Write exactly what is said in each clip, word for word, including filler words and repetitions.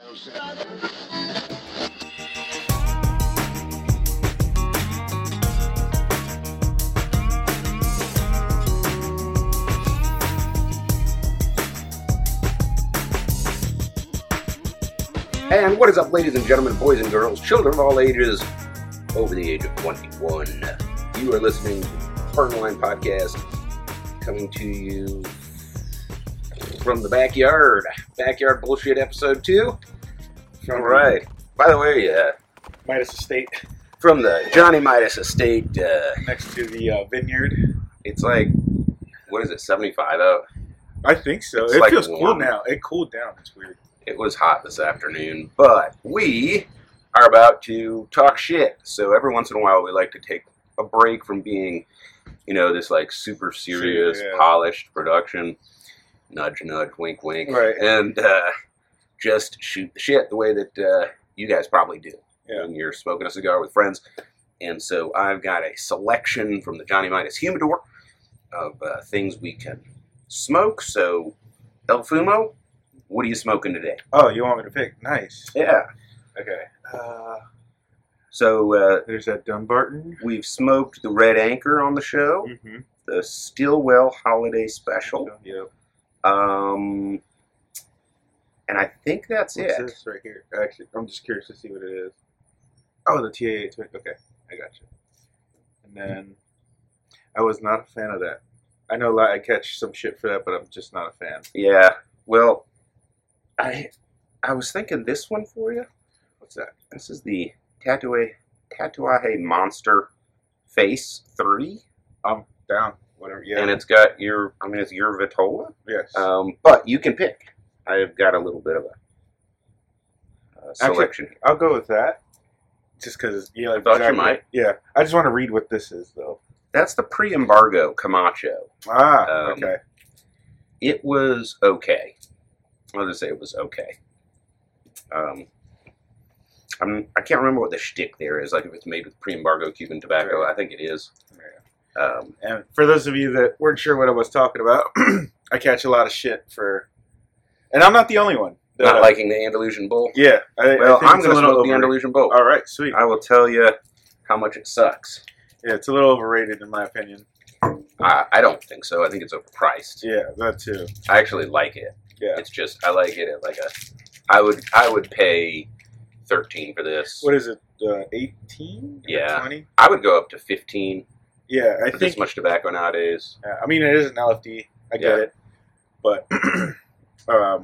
And what is up, ladies and gentlemen, boys and girls, children of all ages, over the age of twenty-one. You are listening to the Fern Line Podcast, coming to you from the backyard. Backyard Bullshit Episode two. All right. By the way, uh, Midas Estate. From the Johnny Midas Estate. Uh, Next to the uh, vineyard. It's like, what is it, seventy-five out? I think so. It's it like feels warm. cool now. It cooled down. It's weird. It was hot this afternoon, but we are about to talk shit. So every once in a while, we like to take a break from being, you know, this like super serious, Yeah. polished production. Nudge, nudge, wink, wink. Right. And uh, just shoot the shit the way that uh, you guys probably do Yeah. when you're smoking a cigar with friends. And so I've got a selection from the Johnny Midas Humidor of uh, things we can smoke. So, El Fumo, what are you smoking today? Oh, you want me to pick? Nice. Yeah. Okay. Uh, So uh, there's that Dumbarton. we've smoked the Red Anchor on the show, Mm-hmm. the Stillwell Holiday Special, Yep. um, and I think that's What's it. this right here? Actually, I'm just curious to see what it is. Oh, the T A eight twenty. Okay, I got you. And then I was not a fan of that. I know I catch some shit for that, but I'm just not a fan. Yeah. Well, I I was thinking this one for you. What's that? This is the Tatuaje Tatuaje Monster Face three, I'm down. Whatever. Yeah. and it's got your I mean it's your Vitola, yes. um, but you can pick. I've got a little bit of a uh, selection. Actually, I'll go with that. Just because, yeah, I thought you might. Yeah, I just want to read what this is, though. That's the pre-embargo Camacho. Ah, Um, okay. It was okay. I'll just say it was okay. Um, I'm, I can't remember what the shtick there is. Like if it's made with pre-embargo Cuban tobacco, Right. I think it is. Yeah. Um, And for those of you that weren't sure what I was talking about, I catch a lot of shit for, and I'm not the only one. that- not liking the Andalusian Bull. Yeah. I, Well, I think I'm it's a going to little smoke the overrated. Andalusian Bull. All right, sweet. I will tell you how much it sucks. Yeah, it's a little overrated in my opinion. I, I don't think so. I think it's overpriced. Yeah, that too. I actually like it. Yeah. It's just I like it at like a. I would I would pay thirteen for this. What is it? Uh, eighteen? Yeah. Twenty? I would go up to fifteen Yeah, I for think. this much tobacco nowadays. Yeah, I mean, it is an L F D. I get Yeah. it, but um,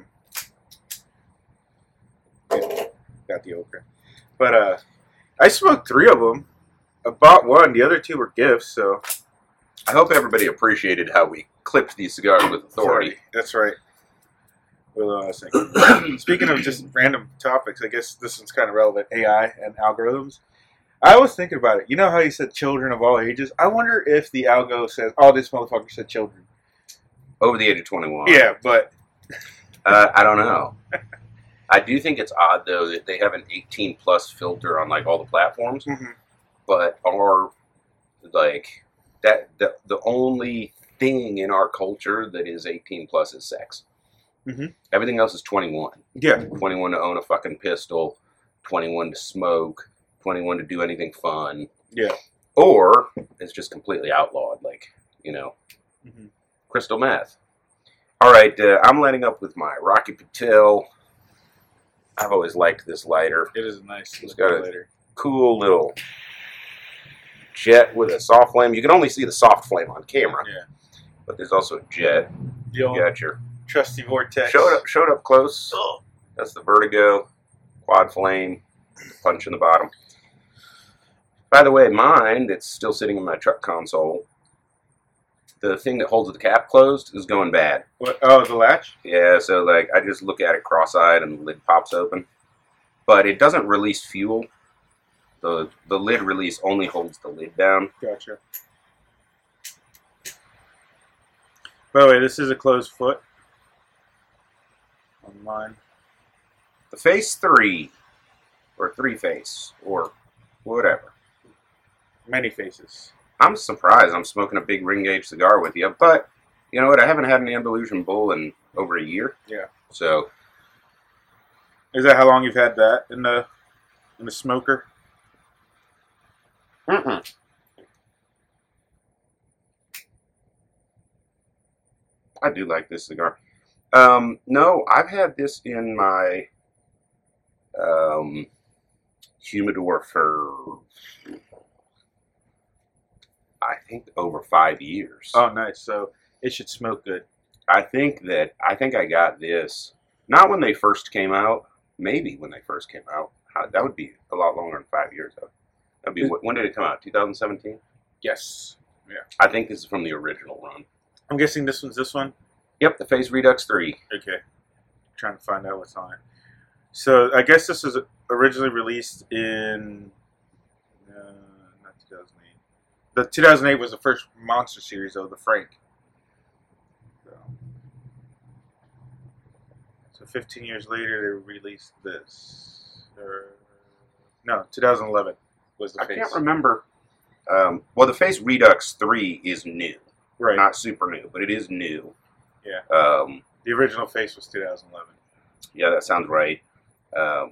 got the okra. But uh, I smoked three of them. I bought one. The other two were gifts. So I hope everybody appreciated how we clipped these cigars with authority. Sorry. That's right. What was I thinking? Speaking of just random topics, I guess this one's kind of relevant. A I and algorithms. I was thinking about it. You know how you said children of all ages? I wonder if the algo says, "Oh, this motherfucker said children." Over the age of twenty-one. Yeah, but Uh, I don't know. I do think it's odd though that they have an eighteen plus filter on like all the platforms, mhm. but are like that the the only thing in our culture that is eighteen plus is sex. Mhm. Everything else is twenty-one. yeah, twenty-one to own a fucking pistol, twenty-one to smoke, twenty-one to do anything fun, yeah. or it's just completely outlawed, like, you know, Mhm. crystal meth. All right, uh, I'm lighting up with my Rocky Patel. I've always liked this lighter. It is a nice It's got a- later. Cool little jet with a soft flame. You can only see the soft flame on camera, Yeah. but there's also a jet. The You old got your trusty vortex. showed up, showed up close. That's the Vertigo quad flame, punch in the bottom. By the way, mine that's still sitting in my truck console, the thing that holds the cap closed is going bad. What? Oh, the latch. Yeah, so like I just look at it cross-eyed and the lid pops open, but it doesn't release fuel. The the lid release only holds the lid down. Gotcha. By the way, this is a closed foot on mine. The Face three, or three Face, or whatever. Many faces. I'm surprised I'm smoking a big ring gauge cigar with you, but you know what? I haven't had an Andalusian Bull in over a year. Yeah. So Is that how long you've had that in the in the smoker? Mm-mm. I do like this cigar. Um, no, I've had this in my um, humidor for, I think, over five years. Oh, nice. So it should smoke good. I think that I think I got this not when they first came out. Maybe when they first came out. How, that would be a lot longer than five years though. That'd be when did it come out? twenty seventeen. Yes. Yeah. I think this is from the original run. I'm guessing this one's this one. Yep, the Phase Redux three. Okay. Trying to find out what's on it. So I guess this was originally released in uh, not two thousand eight. The two thousand eight was the first Monster series of the Frank. So, so fifteen years later, they released this. Or, no, two thousand eleven was the I face. can't remember. Um, well, the Phase Redux three is new. Right. Not super new, but it is new. Yeah. Um, the original face was two thousand eleven. yeah, that sounds right. Um,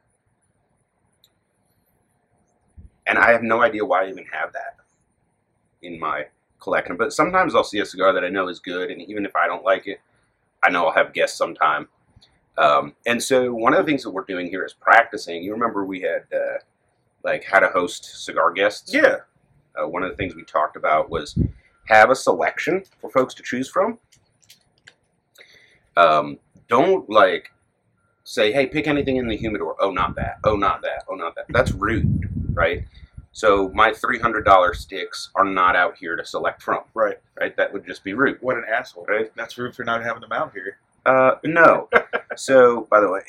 and I have no idea why I even have that in my collection. But sometimes I'll see a cigar that I know is good, and even if I don't like it, I know I'll have guests sometime. Um, and so one of the things that we're doing here is practicing. You remember we had uh, like how to host cigar guests? Yeah. Uh, one of the things we talked about was have a selection for folks to choose from. Um, don't like say, hey, pick anything in the humidor. Oh, not that. Oh, not that. Oh, not that. That's rude, right? So my three hundred dollar sticks are not out here to select from. Right. Right? That would just be rude. What an asshole. Right? That's rude for not having them out here. Uh, no. So, by the way,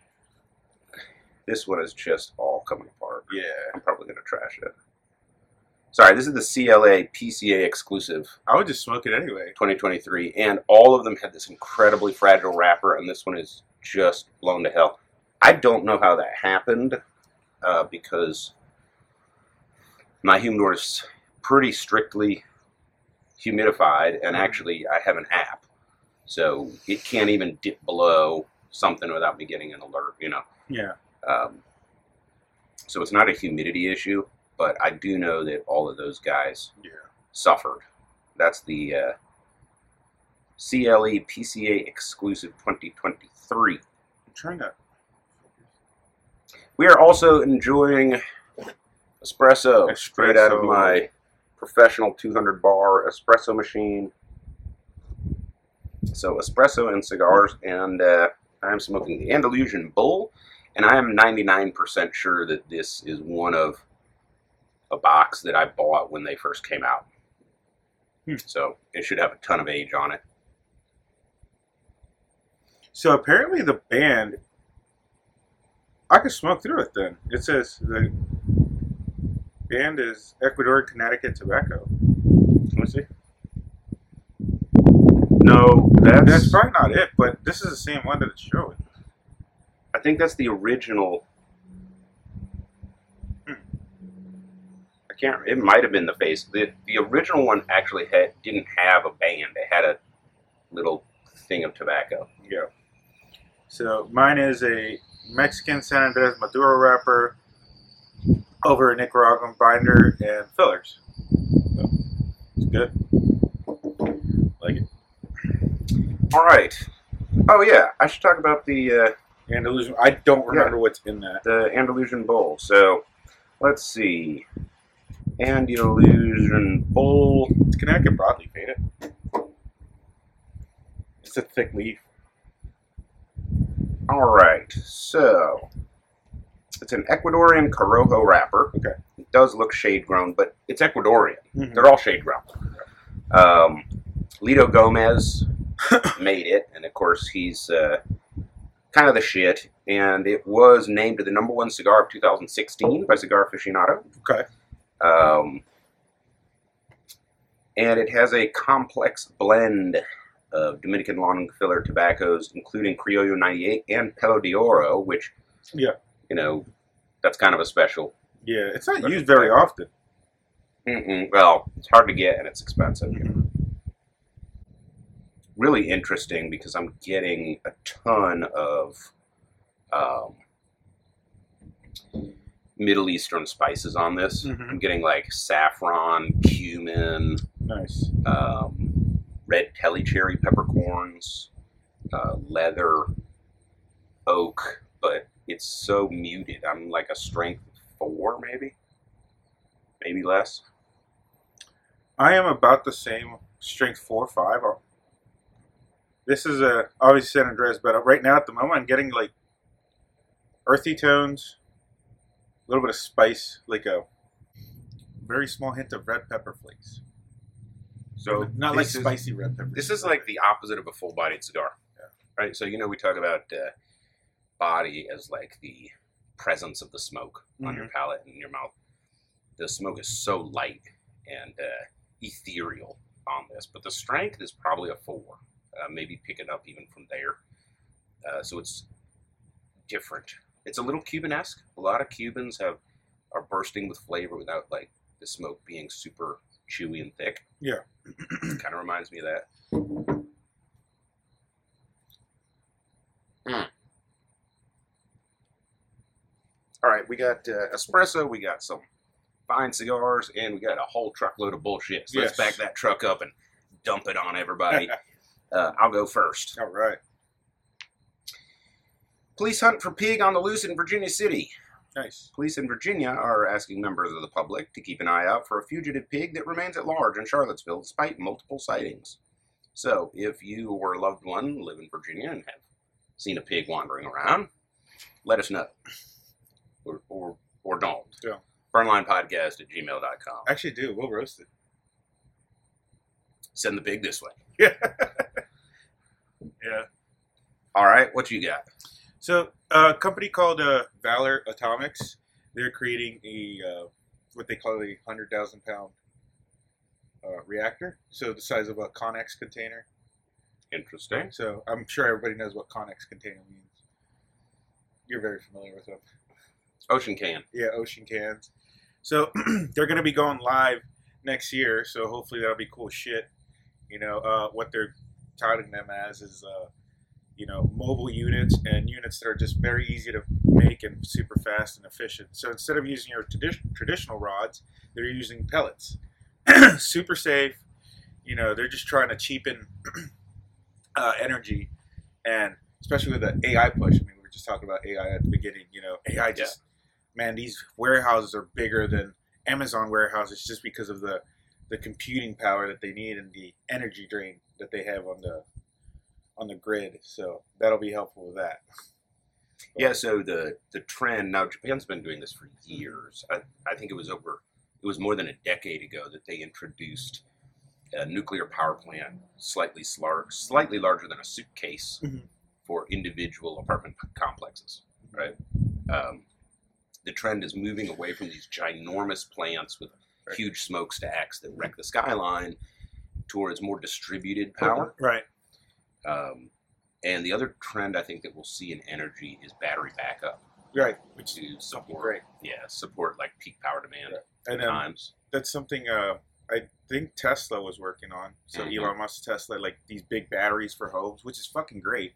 this one is just all coming apart. Yeah. I'm probably going to trash it. Sorry, this is the C L A P C A exclusive I would just smoke it anyway. twenty twenty-three, and all of them had this incredibly fragile wrapper, and this one is just blown to hell. I don't know how that happened, uh, because my humidor is pretty strictly humidified, and actually I have an app, so it can't even dip below something without me getting an alert, you know. Yeah. Um, so it's not a humidity issue, but I do know that all of those guys Yeah. suffered. That's the uh, C L E P C A exclusive twenty twenty-three. I'm trying to. We are also enjoying espresso, straight out of Espresso. my professional two hundred bar espresso machine. So espresso and cigars, and uh, I'm smoking the Andalusian Bull, and I am ninety-nine percent sure that this is one of a box that I bought when they first came out. Hmm. So it should have a ton of age on it. So apparently the band, I could smoke through it then. It says the band is Ecuador, Connecticut tobacco. Let me see. No, that's, That's probably not it, but this is the same one that it's showing. I think that's the original. Hmm. I can't. It might have been the face. the The original one actually had didn't have a band. It had a little thing of tobacco. Yeah. So mine is a Mexican San Andres Maduro wrapper over a Nicaraguan binder and fillers. So it's good. Like it. All right. Oh yeah, I should talk about the uh, Andalusian. I don't remember what's in that. the Andalusian Bull. So let's see, Andalusian Bull. It's Connecticut broadleaf, ain't it? It's a thick leaf. All right, so it's an Ecuadorian Corojo wrapper. Okay. It does look shade grown, but it's Ecuadorian. Mhm. They're all shade grown. Um, Lido Gomez made it, and of course he's uh, kind of the shit. And it was named the number one cigar of two thousand sixteen by Cigar Aficionado. Okay. Um, and it has a complex blend of Dominican long filler tobaccos, including Criollo ninety-eight and Pelo de Oro, which, Yeah. you know, that's kind of a special. Yeah, it's not used very often. Mm-mm. Well, it's hard to get and it's expensive. Mhm. Really interesting because I'm getting a ton of um, Middle Eastern spices on this. Mhm. I'm getting like saffron, cumin, Nice. um, red telly cherry peppercorns, uh, leather, oak, but it's so muted. I'm like a strength four, maybe, maybe less. I am about the same strength four five. This is a obviously San Andreas, but right now at the moment I'm getting like earthy tones, a little bit of spice, like a very small hint of red pepper flakes. So not like this is- spicy red pepper. This is like the opposite of a full-bodied cigar, Yeah. right? So you know we talk about uh, body as like the presence of the smoke on your Mhm. palate and your mouth. The smoke is so light and uh, ethereal on this, but the strength is probably a four. Uh, maybe pick it up even from there. Uh, so it's different. It's a little Cuban-esque. A lot of Cubans have are bursting with flavor without like the smoke being super chewy and thick. Yeah. Kind of reminds me of that. Mm. All right, we got uh, espresso, we got some fine cigars, and we got a whole truckload of bullshit. So Yes. let's back that truck up and dump it on everybody. uh, I'll go first. All right. Police hunt for pig on the loose in Virginia City. Nice. Police in Virginia are asking members of the public to keep an eye out for a fugitive pig that remains at large in Charlottesville despite multiple sightings. So, if you or a loved one live in Virginia and have seen a pig wandering around, let us know. Or or, or don't. Yeah. Burnlinepodcast at gmail dot com. Actually, do we'll roast it. Send the pig this way. Yeah. Yeah. All right, what you got? So, uh, a company called uh, Valor Atomics, they're creating a uh, what they call a hundred thousand pound uh, reactor. So the size of a Connex container. Interesting. So I'm sure everybody knows what Connex container means. You're very familiar with them. Ocean can. Yeah, ocean cans. So they're going to be going live next year. So hopefully that'll be cool shit. You know, uh, what they're touting them as is, uh, you know, mobile units and units that are just very easy to make and super fast and efficient. So instead of using your tradi- traditional rods, they're using pellets. Super safe. You know, they're just trying to cheapen uh, energy, and especially with the A I push. I mean, we were just talking about A I at the beginning. You know, A I just, yeah. man, these warehouses are bigger than Amazon warehouses just because of the the computing power that they need and the energy drain that they have on the on the grid. So that'll be helpful with that. Yeah, so the the trend now, Japan's been doing this for years. I, I think it was over it was more than a decade ago that they introduced a nuclear power plant slightly slar- slightly larger than a suitcase Mhm. for individual apartment complexes, right? Um, the trend is moving away from these ginormous plants with Right. huge smokestacks that wreck the skyline towards more distributed power. Right. Um, and the other trend I think that we'll see in energy is battery backup Right. Which to is something support, great. yeah, support like peak power demand Right. at And um, times. that's something uh, I think Tesla was working on. So Mhm. Elon Musk Tesla, like these big batteries for homes, which is fucking great.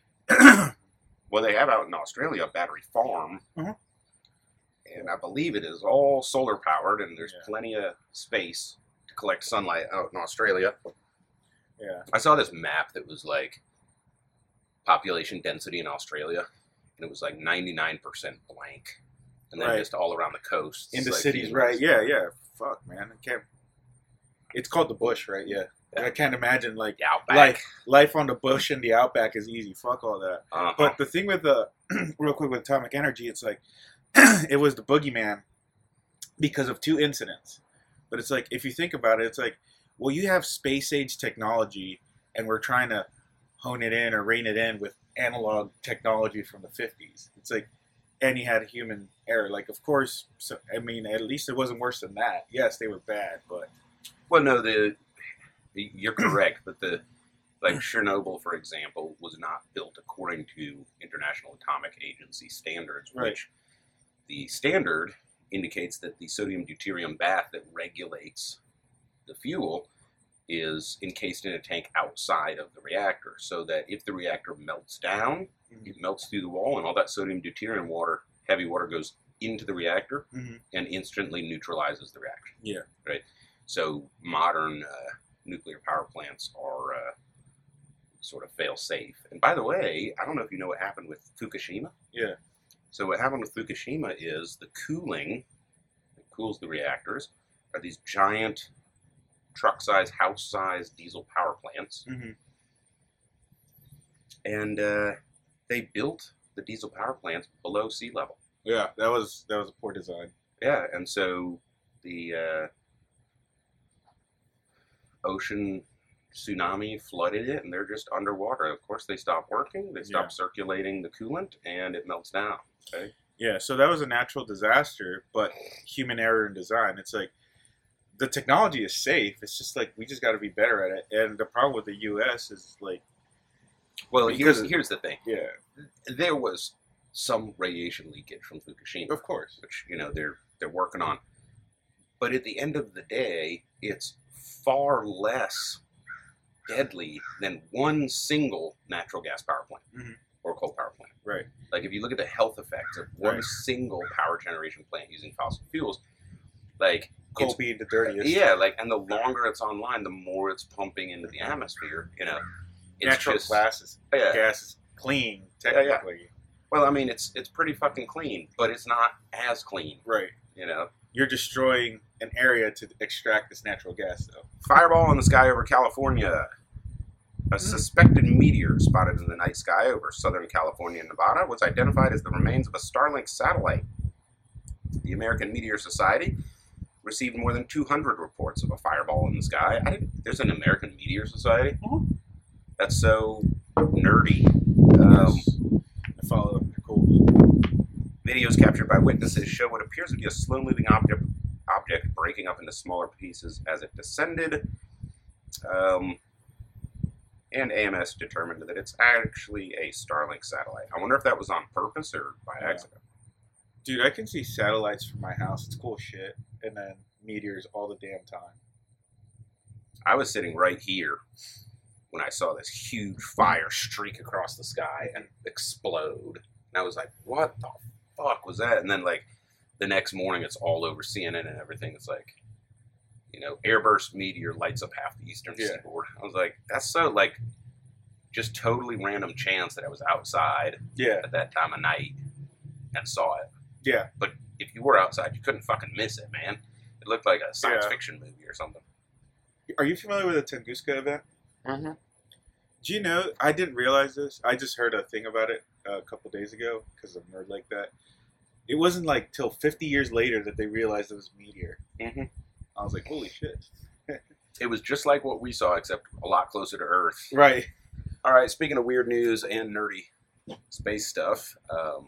Well, they have out in Australia a battery farm, Mhm. and I believe it is all solar powered, and there's Yeah. plenty of space to collect sunlight out in Australia. Yeah. I saw this map that was like population density in Australia, and it was like ninety-nine percent blank, and then Right. just all around the coast. In the like cities, these right? ones. Yeah, yeah. Fuck, man. I can't. It's called the bush, right? Yeah. And I can't imagine like The outback. like life on the bush and the outback is easy. Fuck all that. Uh-huh. But the thing with the real quick with atomic energy, it's like it was the boogeyman because of two incidents. But it's like if you think about it, it's like, well, you have space age technology, and we're trying to hone it in or rein it in with analog technology from the fifties. It's like, and you had human error. Like, of course, so, I mean, at least it wasn't worse than that. Yes, they were bad, but Well, no, the you're correct, but the like Chernobyl, for example, was not built according to International Atomic Agency standards, Right. which the standard indicates that the sodium deuterium bath that regulates the fuel is encased in a tank outside of the reactor, so that if the reactor melts down, Mhm. it melts through the wall, and all that sodium deuterium water, heavy water, goes into the reactor Mhm. and instantly neutralizes the reaction. Yeah. Right. So modern uh, nuclear power plants are uh, sort of fail safe. And by the way, I don't know if you know what happened with Fukushima. Yeah. So what happened with Fukushima is the cooling that cools the reactors are these giant truck-sized, house-sized diesel power plants. Mm-hmm. And uh, they built the diesel power plants below sea level. Yeah, that was that was a poor design. Yeah, and so the uh, ocean tsunami flooded it, and they're just underwater. Of course, they stop working, they stop Yeah. circulating the coolant, and it melts down. Okay? Yeah, so that was a natural disaster, but human error in design. It's like the technology is safe. It's just like we just got to be better at it. And the problem with the U S is like, Well, Because- here's here's the thing. yeah, There was some radiation leakage from Fukushima, of course. which you know they're they're working on. But at the end of the day, it's far less deadly than one single natural gas power plant Mhm. or coal power plant. Right. Like if you look at the health effects of one Right. single power generation plant using fossil fuels, like Coal it's, being the dirtiest. yeah, like and the longer it's online, the more it's pumping into the atmosphere. You know, it's Natural just gas is, yeah. gas is clean, Yeah, yeah. technically. Well, I mean, it's it's pretty fucking clean, but it's not as clean. Right. You know, You're destroying an area to extract this natural gas, though. fireball in the sky over California. A suspected meteor spotted in the night sky over Southern California and Nevada was identified as the remains of a Starlink satellite. The American Meteor Society received more than two hundred reports of a fireball in the sky. I didn't, there's an American Meteor Society? Mhm. That's so nerdy. Um, Yes. I follow them. They're cool. Videos captured by witnesses show what appears to be a slow-moving object object breaking up into smaller pieces as it descended. Um, and A M S determined that it's actually a Starlink satellite. I wonder if that was on purpose or by Yeah. accident. Dude, I can see satellites from my house. It's cool shit. And then meteors all the damn time. I was sitting right here when I saw this huge fire streak across the sky and explode. And I was like, what the fuck was that? And then, like, the next morning, it's all over C N N and everything. It's like, you know, airburst meteor lights up half the eastern Yeah. seaboard. I was like, that's so, like, just totally random chance that I was outside Yeah. at that time of night and saw it. Yeah. But if you were outside, you couldn't fucking miss it, man. It looked like a science Yeah. fiction movie or something. Are you familiar with the Tunguska event? Mm-hmm. Do you know? I didn't realize this. I just heard a thing about it uh, a couple days ago because I'm a nerd like that. It wasn't like till fifty years later that they realized it was a meteor. Mm-hmm. I was like, holy shit. It was just like what we saw, except a lot closer to Earth. Right. All right, speaking of weird news and nerdy space stuff, um,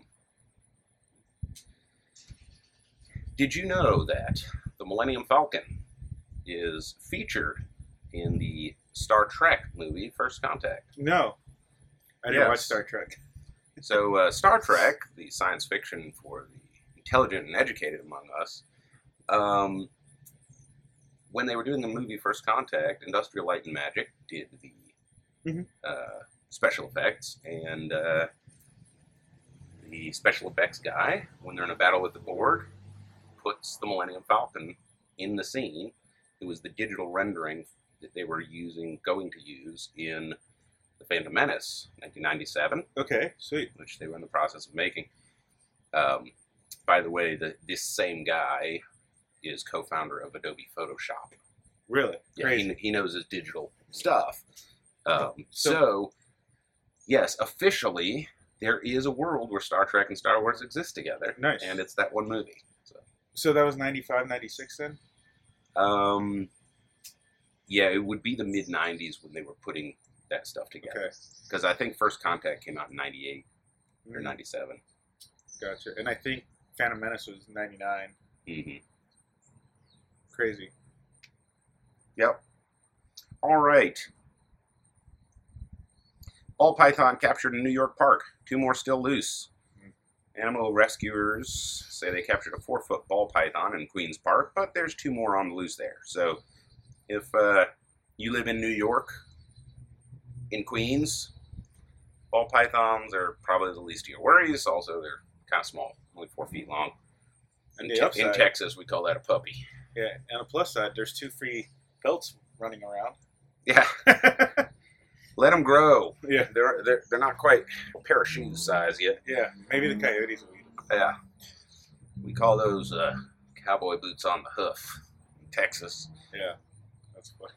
did you know that the Millennium Falcon is featured in the Star Trek movie First Contact? No. I didn't Yes. watch Star Trek. So, uh, Star Trek, the science fiction for the intelligent and educated among us, um, when they were doing the movie First Contact, Industrial Light and Magic did the Mhm. uh, special effects, and uh, the special effects guy, when they're in a battle with the Borg, puts the Millennium Falcon in the scene. It was the digital rendering that they were using, going to use in The Phantom Menace, nineteen ninety-seven, Okay, sweet. which they were in the process of making. Um, by the way, the, this same guy is co-founder of Adobe Photoshop. Really? Yeah, Crazy. he, he knows his digital stuff. Um, So- so, yes, officially, there is a world where Star Trek and Star Wars exist together, Nice. and it's that one movie. So, So that was ninety-five, ninety-six then? um, yeah, it would be the mid nineties when they were putting that stuff together. Okay. Because I think First Contact came out in ninety-eight or Mm, ninety-seven. Gotcha. And I think Phantom Menace was ninety-nine. Mm-hmm. Crazy. Yep. All right. Ball python captured in New York Park. Two more still loose. Animal rescuers say they captured a four-foot ball python in Queens Park, but there's two more on the loose there. So if uh, you live in New York, in Queens, Ball pythons are probably the least of your worries. Also, they're kind of small, only four feet long. In, the te- upside, in Texas, we call that a puppy. Yeah, and on the plus side, there's two free pelts running around. Yeah. Let them grow. Yeah. They're, they're, they're not quite a pair of shoes size yet. Yeah, maybe the coyotes will eat them. Yeah. We call those uh, cowboy boots on the hoof in Texas. Yeah, that's funny.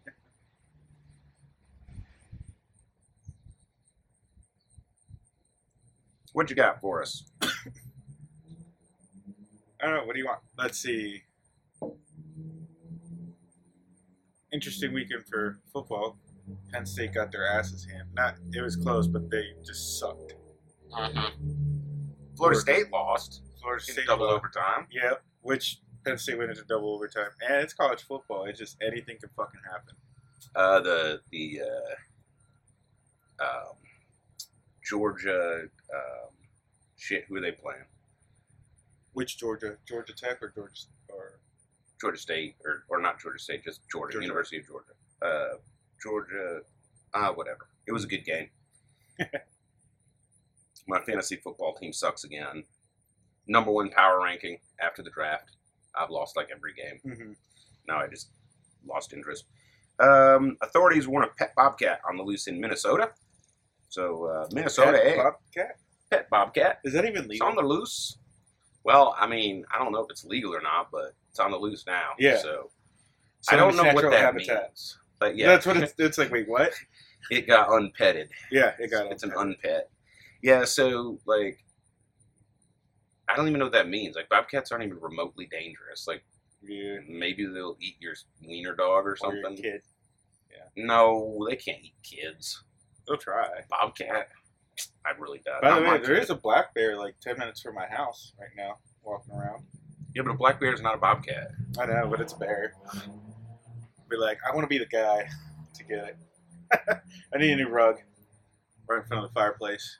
What you got for us? I don't know. What do you want? Let's see. Interesting weekend for football. Penn State got their asses handed. Not it was close, but they just sucked. Uh-huh. Florida State lost. Florida In State double lost. overtime. Yeah, which Penn State went into double overtime. And it's college football. It's just anything can fucking happen. Uh, the the uh, um, Georgia um, shit. Who are they playing? Which Georgia? Georgia Tech or Georgia or Georgia State or or not Georgia State, just Georgia, Georgia. University of Georgia. Uh, Georgia. Ah, uh, whatever. It was a good game. My fantasy football team sucks again. Number one power ranking after the draft. I've lost like every game. mm-hmm. Now I just lost interest. Um, authorities warn of pet bobcat on the loose in Minnesota. So uh, Minnesota, Pet eh? Bobcat? Pet bobcat. Is that even It's legal? on the loose. Well, I mean, I don't know if it's legal or not, but it's on the loose now. Yeah. So, So I don't it's know what natural that habitat. means. But yeah, That's what it's. It's like. Wait, what? it got unpetted. Yeah, it got. It's an unpetted. unpet. Yeah, so like, I don't even know what that means. Like, bobcats aren't even remotely dangerous. Like, Yeah. maybe they'll eat your wiener dog or Or something. your kid. No, they can't eat kids. They'll try. Bobcat, I really doubt. By the not way, my there kid. is a black bear like ten minutes from my house right now, walking around. Yeah, but a black bear is not a bobcat. I know, but it's a bear. Be like, I want to be the guy to get it. I need a new rug right in front of the fireplace.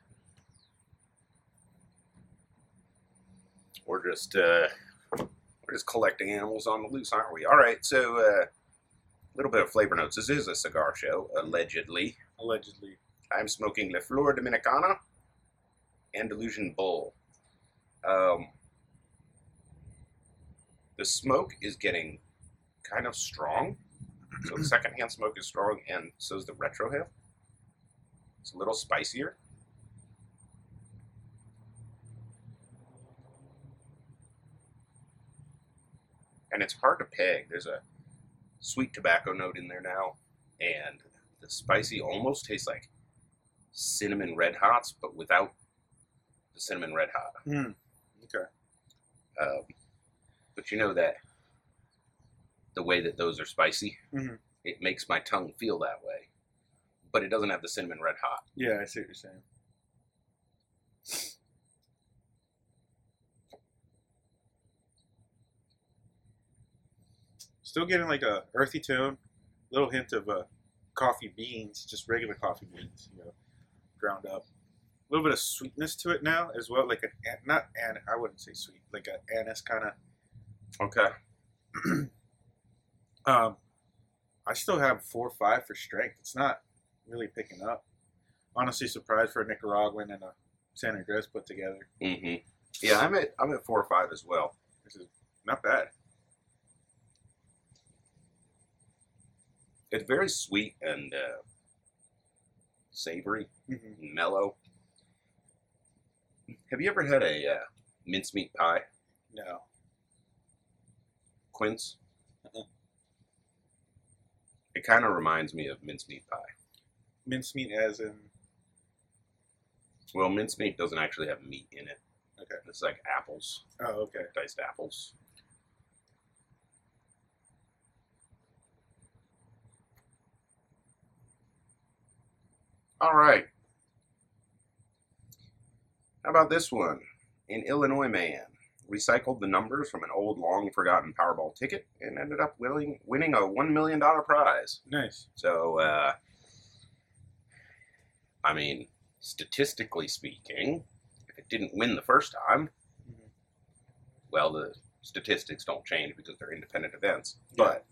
We're just uh, we're just collecting animals on the loose, aren't we? All right, so a uh, little bit of flavor notes. This is a cigar show, allegedly. Allegedly. I'm smoking La Flor Dominicana Andalusian Bull. Um, the smoke is getting kind of strong. So the secondhand smoke is strong, and so is the retrohale. It's a little spicier. And it's hard to peg. There's a sweet tobacco note in there now, and the spicy almost tastes like cinnamon red hots, but without the cinnamon red hot. Hmm. Okay. Um, but you know that the way that those are spicy, Mhm. it makes my tongue feel that way, but it doesn't have the cinnamon red hot. Yeah, I see what you're saying. Still getting like a earthy tone, little hint of uh, coffee beans, just regular coffee beans, you know, ground up. A little bit of sweetness to it now as well, like a not an I wouldn't say sweet, like an anise kind of. Okay. Um, I still have four or five for strength. It's not really picking up. Honestly, surprised for a Nicaraguan and a San Andres put together. Mm-hmm. Yeah, I'm at I'm at four or five as well. This is not bad. It's very sweet and uh, savory, Mm-hmm. and mellow. Have you ever had a uh, mincemeat pie, No. Quince? Uh-uh. It kind of reminds me of mincemeat pie. Mincemeat as in. Well, mincemeat doesn't actually have meat in it. Okay. It's like apples, Oh, okay. diced apples. All right. How about this one? An Illinois man recycled the numbers from an old, long-forgotten Powerball ticket and ended up winning, winning a one million dollars prize. Nice. So, uh, I mean, statistically speaking, if it didn't win the first time, Mhm. well, the statistics don't change because they're independent events. Yeah. But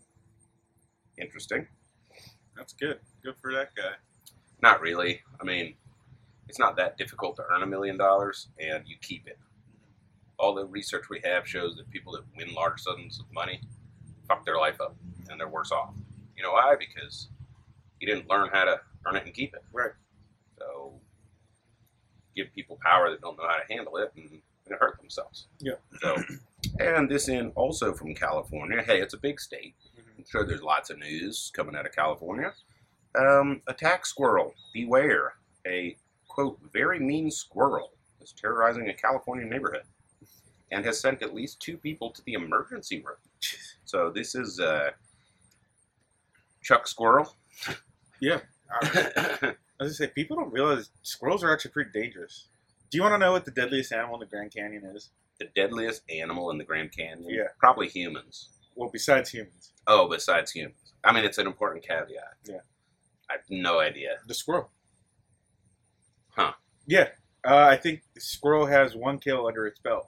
interesting. That's good. Good for that guy. Not really. I mean, it's not that difficult to earn a million dollars, and you keep it. All the research we have shows that people that win large sums of money fuck their life up, and they're worse off. You know why? Because you didn't learn how to earn it and keep it. Right. So give people power that don't know how to handle it, and going to hurt themselves. Yeah. So, and this in also from California. Hey, it's a big state. I'm sure there's lots of news coming out of California. Um, attack squirrel. Beware. A, quote, very mean squirrel is terrorizing a California neighborhood and has sent at least two people to the emergency room. So this is uh, Chuck Squirrel. Yeah. I was going to say, people don't realize squirrels are actually pretty dangerous. Do you want to know what the deadliest animal in the Grand Canyon is? The deadliest animal in the Grand Canyon? Yeah. Probably humans. Well, besides humans. Oh, besides humans. I mean, it's an important caveat. Yeah. I have no idea. The squirrel. Huh. Yeah. Uh, I think the squirrel has one kill under its belt.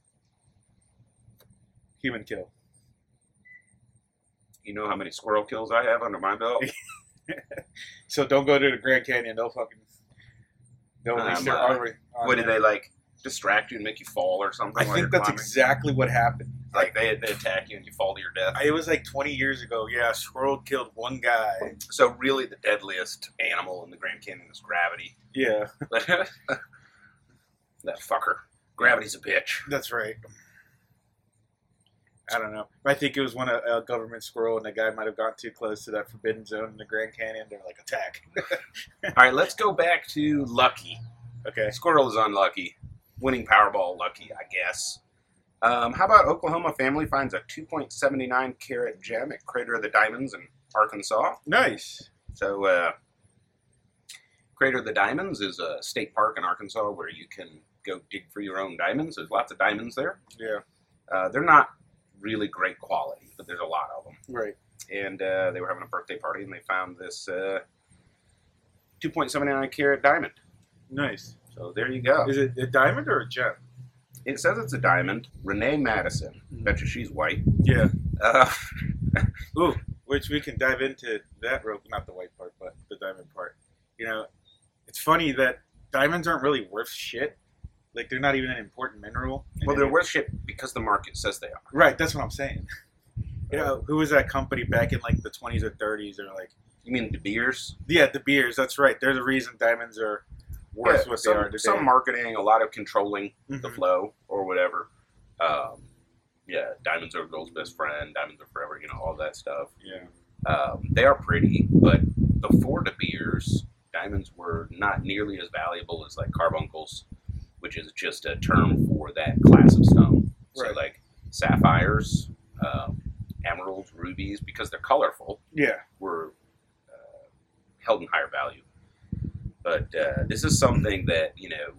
Human kill. You know how many squirrel kills I have under my belt? So don't go to the Grand Canyon. They'll fucking... They'll release Um, their uh, artery on What, do there. they, like, distract you and make you fall or something I while think you're that's climbing? exactly what happened. Like, they, they attack you and you fall to your death? It was like twenty years ago. Yeah, a squirrel killed one guy. So really the deadliest animal in the Grand Canyon is gravity. Yeah, That fucker. Gravity's a bitch. that's right. I don't know. I think it was one a, a government squirrel, and the guy might have gone too close to that forbidden zone in the Grand Canyon. They're like, attack. All right, let's go back to lucky. Okay. Squirrel is unlucky. Winning Powerball lucky, I guess. Um, how about Oklahoma family finds a two point seven nine carat gem at Crater of the Diamonds in Arkansas? Nice. So, uh, Crater of the Diamonds is a state park in Arkansas where you can go dig for your own diamonds. There's lots of diamonds there. Yeah. Uh, they're not really great quality, but there's a lot of them. Right. And uh, they were having a birthday party, and they found this uh, two point seven nine carat diamond. Nice. So there you go. Is it a diamond or a gem? It says it's a diamond. Renee Madison. Bet you she's white. Yeah. Uh, Ooh, which we can dive into that rope, not the white part, but the diamond part. You know, it's funny that diamonds aren't really worth shit. Like, they're not even an important mineral. well, they're worth shit because the market says they are. Right, that's what I'm saying. You know, who was that company back in, like, the twenties or thirties? Or, like, You mean De Beers? yeah, De Beers, that's right. There's a reason diamonds are worth Yeah, what some, they are today. some marketing, a lot of controlling the Mhm. flow or whatever. Um, yeah, diamonds are a girl's best friend. Diamonds are forever. You know, all that stuff. Yeah. Um, they are pretty, but before De Beers, diamonds were not nearly as valuable as like carbuncles, which is just a term for that class of stone. So Right. like sapphires, um, emeralds, rubies, because they're colorful, Yeah. were uh, held in higher value. But uh, this is something that, you know,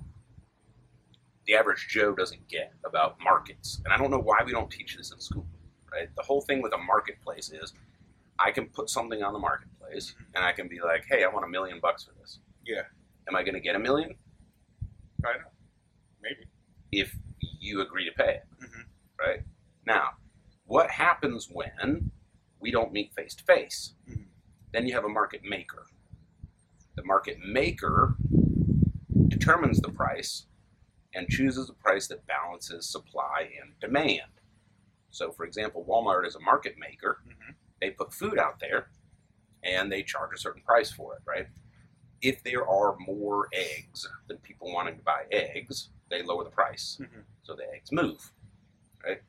the average Joe doesn't get about markets. And I don't know why we don't teach this in school, right? The whole thing with a marketplace is I can put something on the marketplace and I can be like, hey, I want a million bucks for this. Yeah. Am I going to get a million? I know. Maybe. If you agree to pay it, Mhm. right? Now, what happens when we don't meet face to face? Mhm. Then you have a market maker. The market maker determines the price and chooses a price that balances supply and demand. So, for example, Walmart is a market maker. Mhm. They put food out there and they charge a certain price for it, right? If there are more eggs than people wanting to buy eggs, they lower the price. Mhm. So the eggs move, right?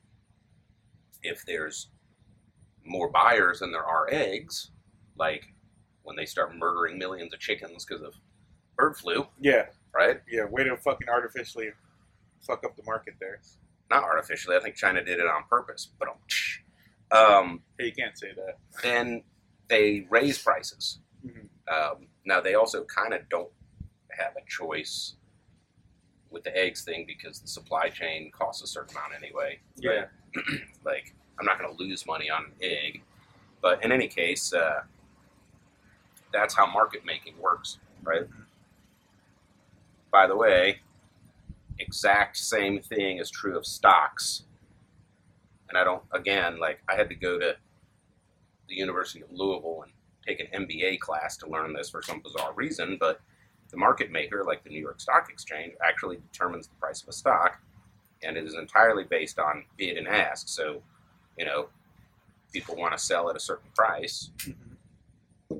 If there's more buyers than there are eggs, like when they start murdering millions of chickens because of bird flu, Yeah. right? Yeah. Way to fucking artificially fuck up the market there. Not artificially. I think China did it on purpose. But um, Hey, you can't say that. then they raise prices. Mhm. Um, now they also kind of don't have a choice with the eggs thing because the supply chain costs a certain amount anyway. Yeah. Right? Like I'm not going to lose money on an egg, but in any case, uh, that's how market making works, right? By the way, exact same thing is true of stocks. And I don't, again, like I had to go to the University of Louisville and take an M B A class to learn this for some bizarre reason, but The market maker, like the New York Stock Exchange, actually determines the price of a stock, and it is entirely based on bid and ask. So, you know, people want to sell at a certain price. Mm-hmm.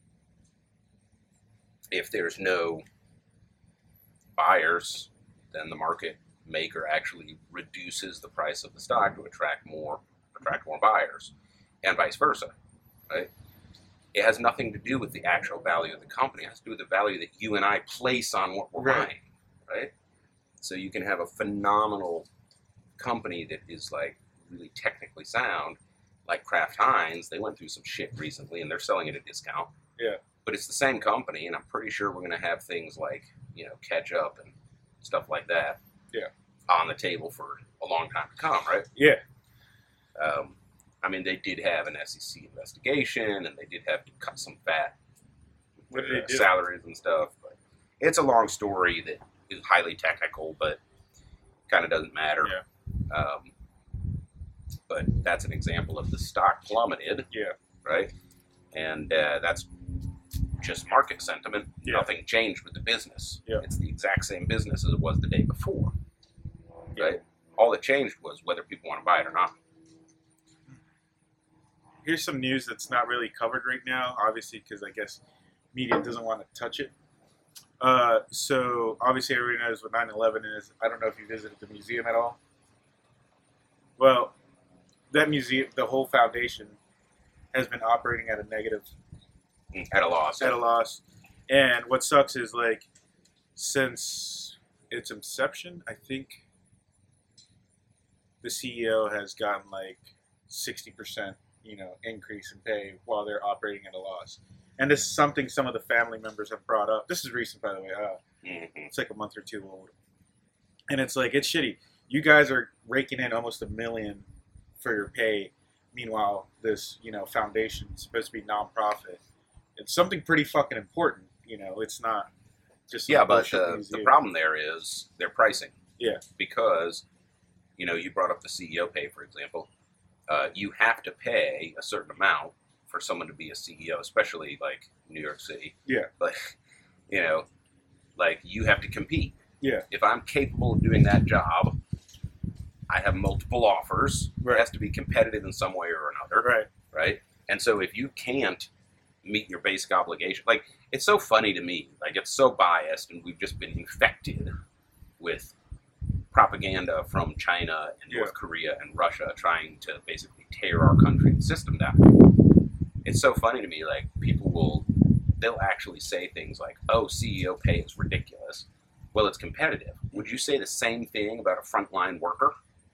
If there's no buyers, then the market maker actually reduces the price of the stock to attract more, attract more buyers, and vice versa, right? It has nothing to do with the actual value of the company. It has to do with the value that you and I place on what we're Right. buying, right? So you can have a phenomenal company that is like really technically sound, like Kraft Heinz. They went through some shit recently, and they're selling it at a discount. Yeah. But it's the same company, and I'm pretty sure we're going to have things like, you know, ketchup and stuff like that. Yeah. On the table for a long time to come, right? Yeah. Um, I mean, they did have an S E C investigation, and they did have to cut some fat What did they uh, do? salaries and stuff. But it's a long story that is highly technical, but kind of doesn't matter. Yeah. Um, but that's an example of the stock plummeted, Yeah. right? And uh, that's just market sentiment. Yeah. Nothing changed with the business. Yeah. It's the exact same business as it was the day before, right? All that changed was whether people want to buy it or not. Here's some news that's not really covered right now, obviously, because I guess media doesn't want to touch it. Uh, so, obviously, everybody knows what nine eleven is. I don't know if you visited the museum at all. Well, that museum, the whole foundation, has been operating at a negative, At a loss. at a loss. And what sucks is, like, since its inception, I think the C E O has gotten, like, sixty percent you know, increase in pay while they're operating at a loss. And this is something some of the family members have brought up. This is recent, by the way. Uh, Mm-hmm. it's like a month or two old. And it's like, it's shitty. You guys are raking in almost a million for your pay. Meanwhile, this, you know, foundation is supposed to be nonprofit. It's something pretty fucking important. You know, it's not just some Yeah, but bullshit the, museum. the problem there is their pricing. Yeah. Because, you know, you brought up the C E O pay, for example. Uh, you have to pay a certain amount for someone to be a C E O, especially like New York City. Yeah. Like, you know, like you have to compete. Yeah. If I'm capable of doing that job, I have multiple offers. Right. It has to be competitive in some way or another. Right. Right. And so if you can't meet your basic obligation, like it's so funny to me, like it's so biased, and we've just been infected with propaganda from China and North Yeah. Korea and Russia trying to basically tear our country and system down. It's so funny to me, like people will, they'll actually say things like, oh, C E O pay is ridiculous. Well, it's competitive. Would you say the same thing about a frontline worker?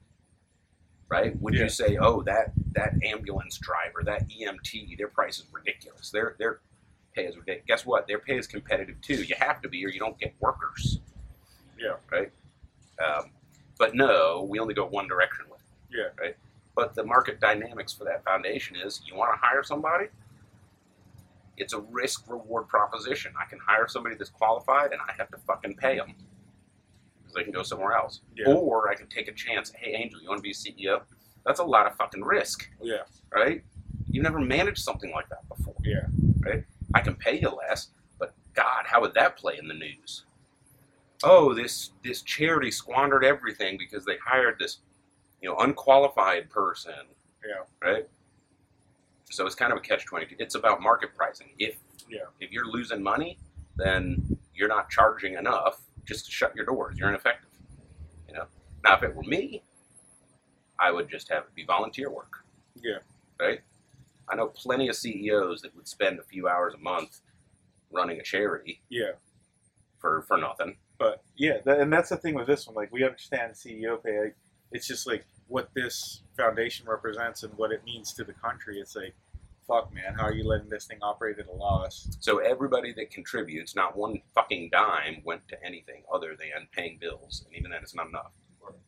Right? Would Yeah. you say, oh, that, that ambulance driver, that E M T, their price is ridiculous. Their, their pay is ridiculous. Guess what? Their pay is competitive too. You have to be or you don't get workers. Yeah. Right? Um, but no, we only go one direction with it. Yeah. Right? But the market dynamics for that foundation is you want to hire somebody? It's a risk-reward proposition. I can hire somebody that's qualified, and I have to fucking pay them because they can go somewhere else. Yeah. Or I can take a chance. Hey, Angel, you want to be a C E O? That's a lot of fucking risk, Yeah. right? You've never managed something like that before. Yeah. Right? I can pay you less, but God, how would that play in the news? Oh, this this charity squandered everything because they hired this, you know, unqualified person. Yeah. Right? So it's kind of a catch twenty-two. It's about market pricing. If Yeah. if you're losing money, then you're not charging enough just to shut your doors. You're ineffective. You know. Now, if it were me, I would just have it be volunteer work. Yeah. Right? I know plenty of C E Os that would spend a few hours a month running a charity Yeah. for, for nothing. But yeah, that, and that's the thing with this one. Like, we understand C E O pay. Like, it's just like what this foundation represents and what it means to the country. It's like, fuck, man, how are you letting this thing operate at a loss? So everybody that contributes, not one fucking dime went to anything other than paying bills, and even then, it's not enough.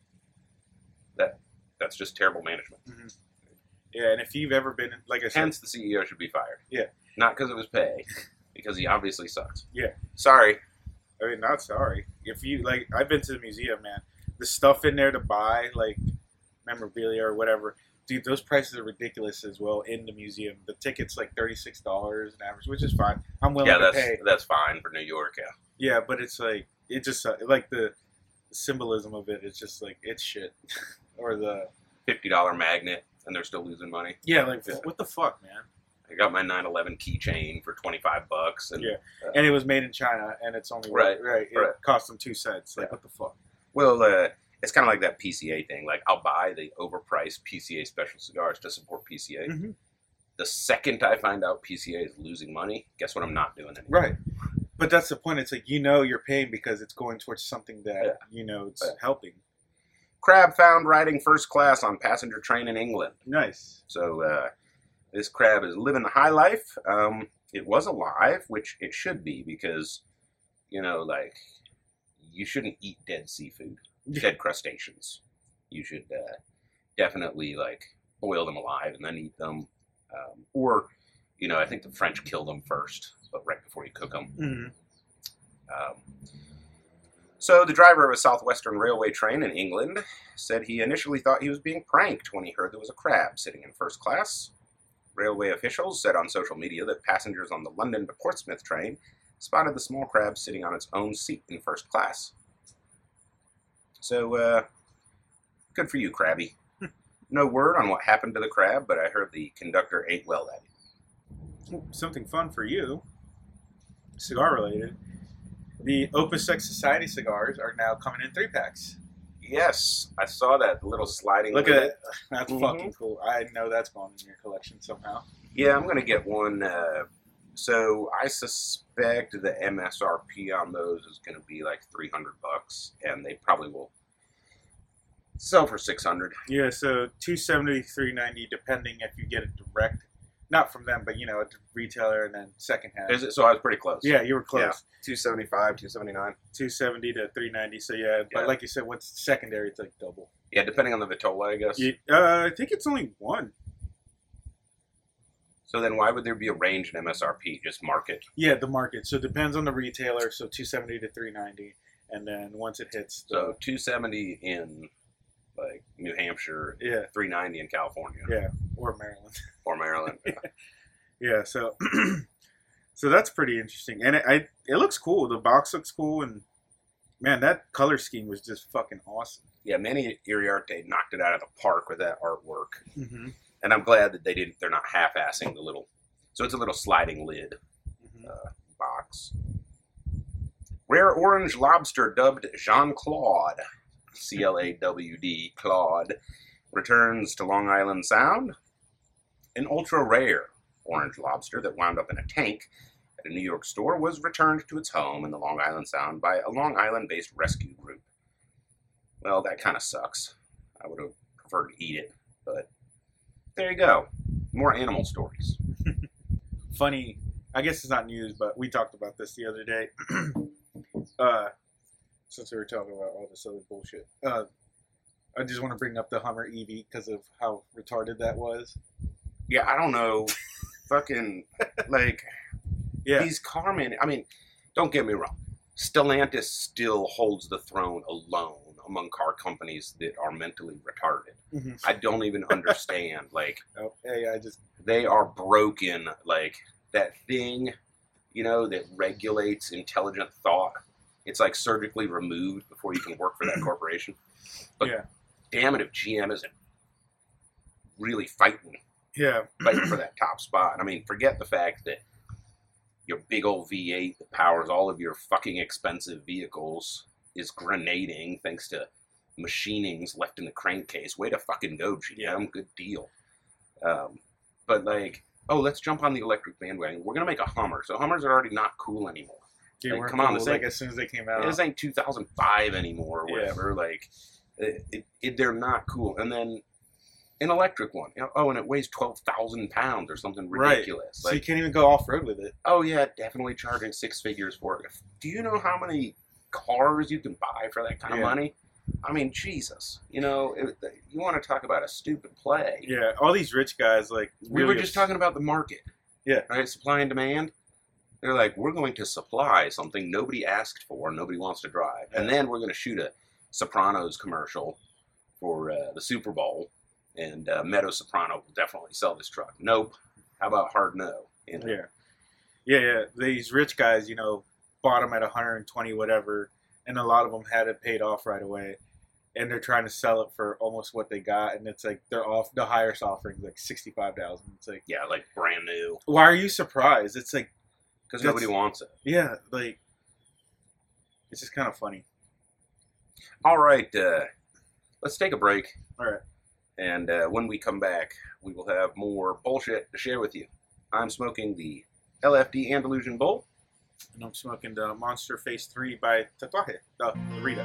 That that's just terrible management. Mm-hmm. Yeah, and if you've ever been, like I said, Hence, the C E O should be fired. Yeah. Not because of his pay, because he obviously sucks. Yeah. Sorry. I mean, not sorry. If you, like, I've been to the museum, man. The stuff in there to buy, like, memorabilia or whatever, dude, those prices are ridiculous as well in the museum. The ticket's like thirty-six dollars an average, which is fine. I'm willing Yeah, to that's pay. that's fine for New York. Yeah. Yeah, but it's like it just uh, like the symbolism of it. It's just like it's shit. Or the fifty dollar magnet, and they're still losing money. yeah, like Yeah. what the fuck, man? I got my nine eleven keychain for twenty-five bucks. And, Yeah. uh, And it was made in China, and it's only Right, right. It right. cost them two cents. Like Yeah. what the fuck? Well, uh, it's kind of like that P C A thing. Like, I'll buy the overpriced P C A special cigars to support P C A. Mhm. The second I find out P C A is losing money, guess what I'm not doing anymore? Right. But that's the point. It's like you know you're paying because it's going towards something that Yeah. you know it's Yeah. helping. Crab found riding first class on passenger train in England. Nice. So uh, this crab is living the high life. Um, it was alive, which it should be because, you know, like, you shouldn't eat dead seafood, dead crustaceans. You should uh, definitely, like, boil them alive and then eat them. Um, or, you know, I think the French kill them first, but right before you cook them. Mhm. Um, so the driver of a Southwestern Railway train in England said he initially thought he was being pranked when he heard there was a crab sitting in first class. Railway officials said on social media that passengers on the London to Portsmouth train spotted the small crab sitting on its own seat in first class. So, uh, good for you, Krabby. No word on what happened to the crab, but I heard the conductor ate well that evening. Something fun for you, cigar related. The Opus X Society cigars are now coming in three packs. Yes, I saw that little sliding. Look lid. at it. That's Mhm. fucking cool. I know that's going in your collection somehow. Yeah, I'm gonna get one. Uh, so I suspect the M S R P on those is gonna be like three hundred bucks, and they probably will sell for six hundred. Yeah, so two seventy, three ninety, depending if you get it direct, not from them, but you know, a retailer and then second hand. Is it? So I was pretty close. Yeah, you were close. two seventy-five, two seventy-nine. two seventy to three ninety. So yeah, but Yeah. like you said, what's secondary? It's like double. Yeah, depending on the Vitola, I guess. You, uh, I think it's only one. So then, why would there be a range in M S R P? Just market. Yeah, the market. So it depends on the retailer. So two seventy to three ninety, and then once it hits, the, So two seventy in like New Hampshire, yeah, three ninety in California yeah, or Maryland. or Maryland. Yeah, so so that's pretty interesting, and it, I it looks cool. The box looks cool, and man, that color scheme was just fucking awesome. Yeah, Manny Iriarte knocked it out of the park with that artwork. Mm-hmm. And I'm glad that they didn't. They're not half-assing the little. So it's a little sliding lid Mm-hmm. uh, box. Rare orange lobster dubbed Jean Claude, C L A W D Claude, returns to Long Island Sound. An ultra rare orange lobster that wound up in a tank at a New York store was returned to its home in the Long Island Sound by a Long Island-based rescue group. Well, that kind of sucks. I would have preferred to eat it, but there you go. More animal stories. Funny, I guess it's not news, but we talked about this the other day. uh, since we were talking about all this other bullshit, uh, I just want to bring up the Hummer E V because of how retarded that was. Yeah, I don't know. Fucking, like, Yeah, these carmen, I mean, don't get me wrong. Stellantis still holds the throne alone among car companies that are mentally retarded. mm-hmm. I don't even understand. Like, Oh, hey, I just they are broken. Like, that thing, you know, that regulates intelligent thought. It's like surgically removed before you can work for that corporation. But yeah, damn it if G M isn't really fighting, yeah, fighting for that top spot. I mean, forget the fact that your big old V eight that powers all of your fucking expensive vehicles is grenading thanks to machinings left in the crankcase. Way to fucking go, G M. Good deal. Um, but like, oh, let's jump on the electric bandwagon. We're gonna make a Hummer. So Hummers are already not cool anymore. They Like, weren't come on, cool, this like ain't- as soon as they came out. This ain't two thousand five anymore or Yeah. whatever. Like, it, it, it, they're not cool. And then an electric one. You know, oh, and it weighs twelve thousand pounds or something Right. ridiculous. So you Like, can't even go off road with it. oh yeah, definitely charging six figures for it. Do you know how many cars you can buy for that kind of Yeah. money? I mean, Jesus. You know, it, you want to talk about a stupid play. Yeah, all these rich guys like We were really just talking about the market. Yeah. Right? Supply and demand. They're like, we're going to supply something nobody asked for, nobody wants to drive. And Yeah. then we're going to shoot a Sopranos commercial for uh, the Super Bowl. And uh, Meadow Soprano will definitely sell this truck. Nope. How about hard no? You know? Yeah. Yeah, yeah. These rich guys, you know, bought them at one hundred twenty whatever, and a lot of them had it paid off right away. And they're trying to sell it for almost what they got, and it's like they're off the highest offering is like sixty-five thousand. It's like, Yeah, like brand new. why are you surprised? It's like, Because That's- nobody wants it. yeah, like it's just kind of funny. All right, uh, let's take a break. All right. And uh, when we come back, we will have more bullshit to share with you. I'm smoking the L F D Andalusian Bull. And I'm smoking the Monster Phase three by Tatuaje, the Rita.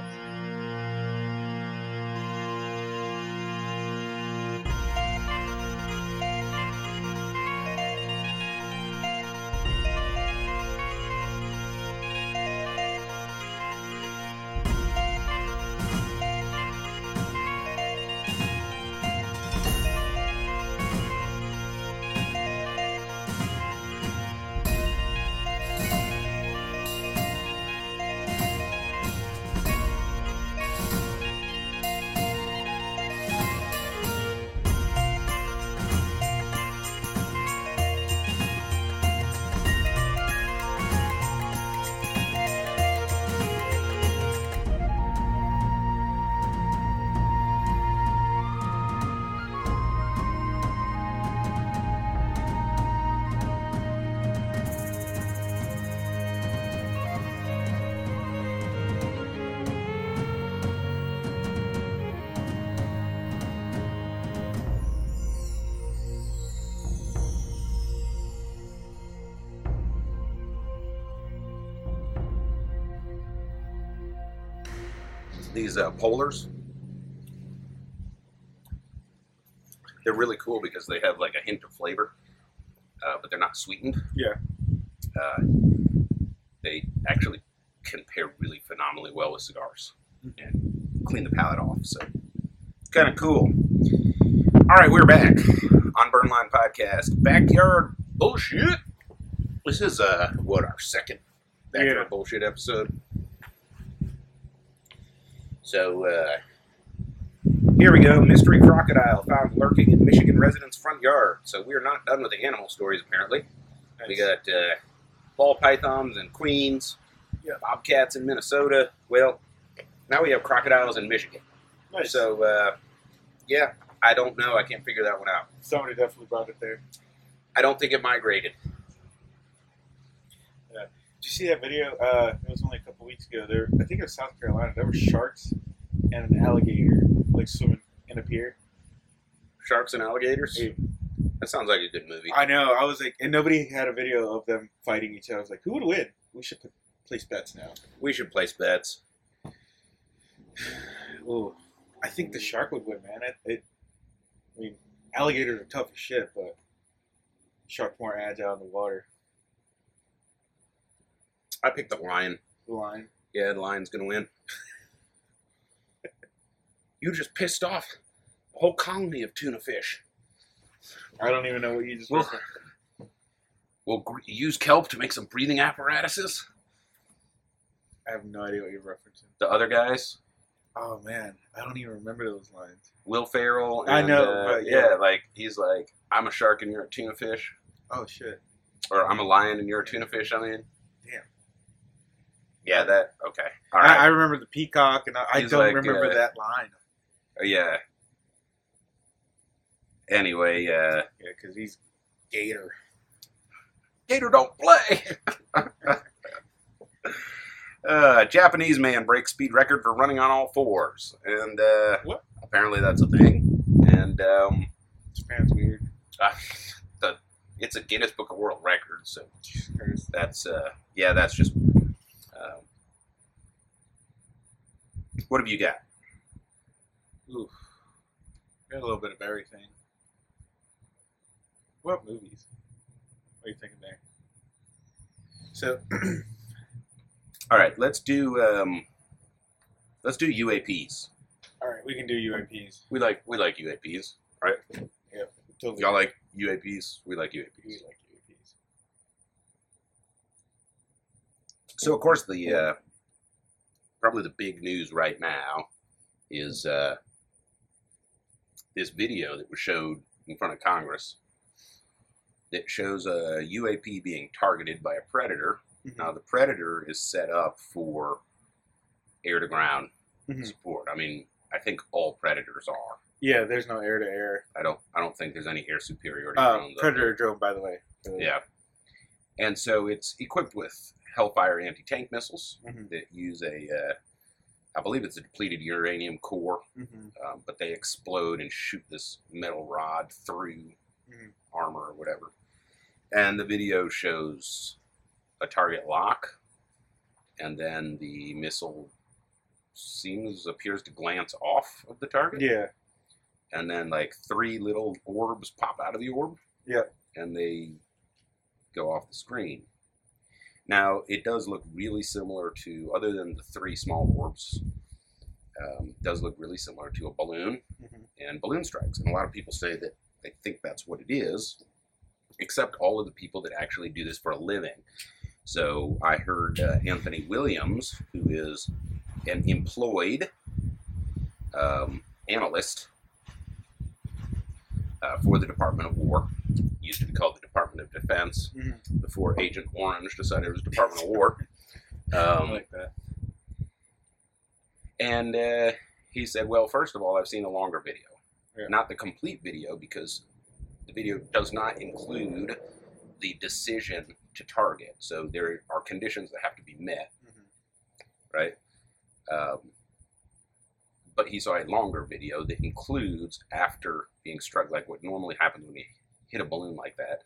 These uh, Polars. They're really cool because they have like a hint of flavor, uh, but they're not sweetened. Yeah. Uh, they actually can pair really phenomenally well with cigars and clean the palate off. So, kind of cool. All right, we're back on Burnline Podcast. Backyard Bullshit. This is, uh, what, our second Backyard Yeah. Bullshit episode? So, uh, here we go. Mystery crocodile found lurking in Michigan resident's front yard. So, we're not done with the animal stories, apparently. We got uh, ball pythons and queens, Yeah. bobcats in Minnesota. Well, now we have crocodiles in Michigan. Nice. So, uh, yeah, I don't know. I can't figure that one out. Somebody definitely brought it there. I don't think it migrated. Did you see that video? Uh, it was only a couple weeks ago. There, I think it was South Carolina. There were sharks and an alligator like swimming in a pier. Sharks and alligators? Hey, That sounds like a good movie. I know. I was like, and nobody had a video of them fighting each other. I was like, who would win? We should put, place bets now. We should place bets. Ooh, I think the shark would win, man. It, it, I mean, alligators are tough as shit, but shark's more agile in the water. I picked the lion. The lion. Yeah, the lion's going to win. You just pissed off a whole colony of tuna fish. I don't even know what you just. Well, We'll gr- use kelp to make some breathing apparatuses. I have no idea what you're referencing. The other guys, Oh man, I don't even remember those lines. Will Ferrell. And, I know, uh, but yeah. yeah. like he's like, I'm a shark and you're a tuna fish, Oh shit. or I'm a lion and you're a tuna fish. I mean, Damn. yeah, that okay. All I, I right, remember the peacock, and I, I He's don't like, remember uh, that line. Uh, yeah. Anyway, uh, Yeah, because he's gator. Gator don't play. uh, Japanese man breaks speed record for running on all fours, and uh, What? apparently that's a thing. And um, Japan's weird. uh, the it's a Guinness Book of World Records, so Jesus Christ. that's uh, yeah, that's just. Um, what have you got? Oof. Got a little bit of everything. What movies? What are you thinking there? So, All right, let's do um, let's do U A Ps. all right, we can do U A Ps. We like we like U A Ps, right? Yep. Totally. Y'all like U A Ps? We like U A We Ps. like U A Ps. So of course the uh, probably the big news right now is uh, this video that was showed in front of Congress that shows a U A P being targeted by a predator. Mm-hmm. Now, the predator is set up for air-to-ground mm-hmm. support. I mean, I think all predators are. Yeah, there's no air-to-air. I don't. I don't think there's any air superiority. Uh, predator drone, by the way. Yeah, and so it's equipped with Hellfire anti-tank missiles mm-hmm. that use a, uh, I believe it's a depleted uranium core, mm-hmm. um, but they explode and shoot this metal rod through mm-hmm. armor or whatever. And the video shows a target lock, and then the missile seems appears to glance off of the target. Yeah. And then like three little orbs pop out of the orb. Yeah. And they go off the screen. Now, it does look really similar to, other than the three small orbs, um, does look really similar to a balloon mm-hmm. and balloon strikes. And a lot of people say that they think that's what it is, except all of the people that actually do this for a living. So I heard uh, Anthony Williams, who is an employed um, analyst uh, for the Department of War. Used to be called the Department of Defense mm-hmm. before Agent Orange decided it was Department of War. Um, I like that. And uh, he said, well, first of all, I've seen a longer video. Yeah. Not the complete video, because the video does not include the decision to target. So there are conditions that have to be met, mm-hmm. right? Um, but he saw a longer video that includes after being struck, like what normally happens when you hit a balloon like that,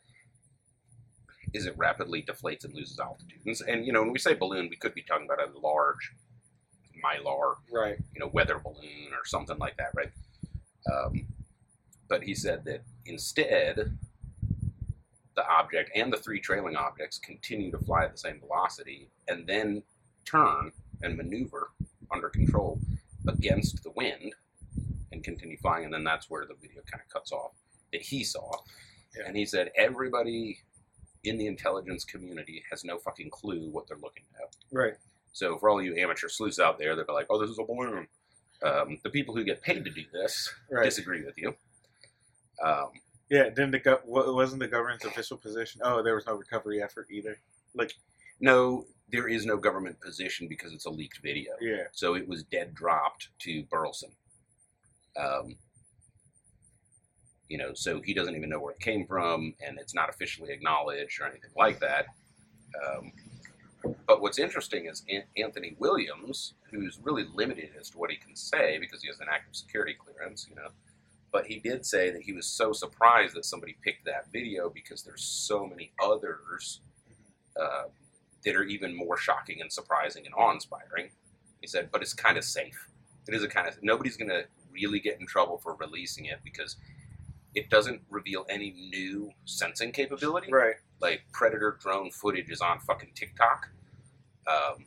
is it rapidly deflates and loses altitude. And, and you know, when we say balloon, we could be talking about a large Mylar, right? You know, weather balloon or something like that, right? Um, but he said that instead, the object and the three trailing objects continue to fly at the same velocity and then turn and maneuver under control against the wind and continue flying. And then that's where the video kind of cuts off that he saw. Yeah. And he said everybody in the intelligence community has no fucking clue what they're looking at. Right. So for all you amateur sleuths out there, they'll be like, oh, this is a balloon. Um, the people who get paid to do this right. disagree with you. Um, yeah, didn't the go- wasn't the government's official position? Oh, there was no recovery effort either. Like, no, there is no government position because it's a leaked video. Yeah. So it was dead dropped to Burleson. Um, you know, so he doesn't even know where it came from, and it's not officially acknowledged or anything like that. Um, but what's interesting is Anthony Williams, who's really limited as to what he can say because he has an active security clearance, you know, but he did say that he was so surprised that somebody picked that video because there's so many others uh, that are even more shocking and surprising and awe-inspiring. He said, but it's kind of safe. It is a kind of, nobody's going to really get in trouble for releasing it because it doesn't reveal any new sensing capability. Right. Like Predator drone footage is on fucking TikTok. Um,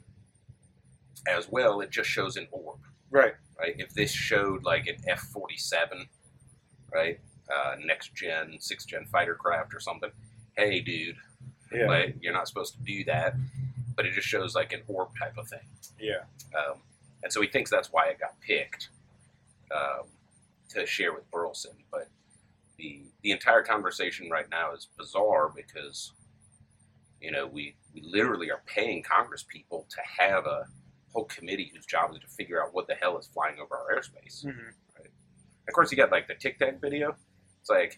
as well, it just shows an orb. Right. Right. If this showed like an F forty-seven, right, uh, next gen, sixth gen fighter craft or something, hey, dude, yeah. like, you're not supposed to do that. But it just shows like an orb type of thing. Yeah. Um, and so he thinks that's why it got picked um, to share with Burleson. But the the entire conversation right now is bizarre because, you know, we, we literally are paying Congress people to have a whole committee whose job is to figure out what the hell is flying over our airspace. Mm-hmm. Right? Of course, you got like the Tic Tac video. It's like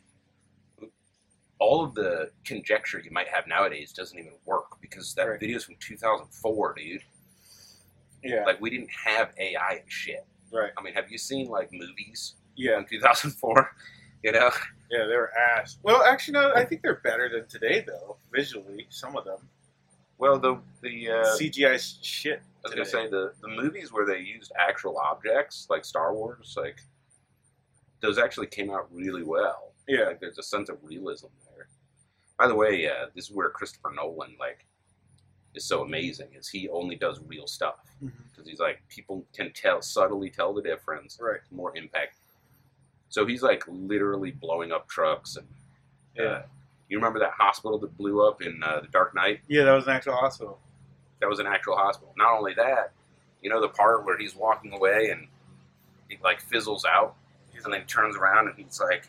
all of the conjecture you might have nowadays doesn't even work because that right. video's from two thousand four, dude. Yeah. Like, we didn't have A I and shit. Right. I mean, have you seen, like, movies yeah. in two thousand four? You know? Yeah, they were ass. Well, actually, no, I think they're better than today, though, visually, some of them. Well, the... the uh, C G I shit. I was going to say, the, the movies where they used actual objects, like Star Wars, like, those actually came out really well. Yeah. Like, there's a sense of realism there. By the way, uh, this is where Christopher Nolan, like, is so amazing, is he only does real stuff. Because mm-hmm. he's like, people can tell, subtly tell the difference. Right. More impact. So he's, like, literally blowing up trucks. And yeah. Uh, you remember that hospital that blew up in uh, The Dark Knight? Yeah, that was an actual hospital. That was an actual hospital. Not only that, you know the part where he's walking away and he, like, fizzles out? He's and then he turns around and he's like,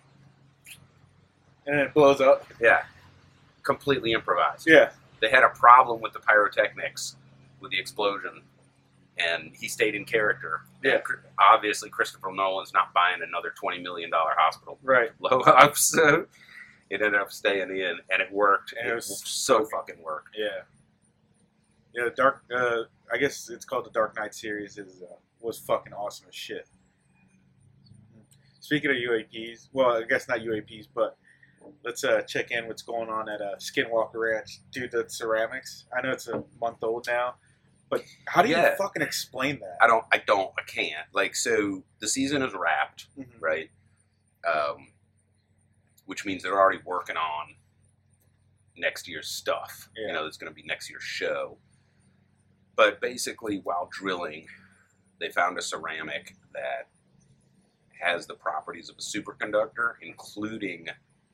and then it blows up. yeah, completely improvised. Yeah. They had a problem with the pyrotechnics, with the explosion, and he stayed in character. Yeah. And obviously, Christopher Nolan's not buying another twenty million dollars hospital Right. blow up, so it ended up staying in, and it worked. And it, it was so fucking worked. Yeah. Yeah, the Dark, uh, I guess it's called the Dark Knight series, is uh, was fucking awesome as shit. Speaking of U A Ps, well, I guess not U A Ps, but let's uh, check in what's going on at uh, Skinwalker Ranch. Dude, the ceramics, I know it's a month old now, but how do Yeah. you fucking explain that? I don't, I don't, I can't. Like, so the season is wrapped, Mhm. right? Um, which means they're already working on next year's stuff. Yeah. You know, it's going to be next year's show. But basically, while drilling, they found a ceramic that has the properties of a superconductor, including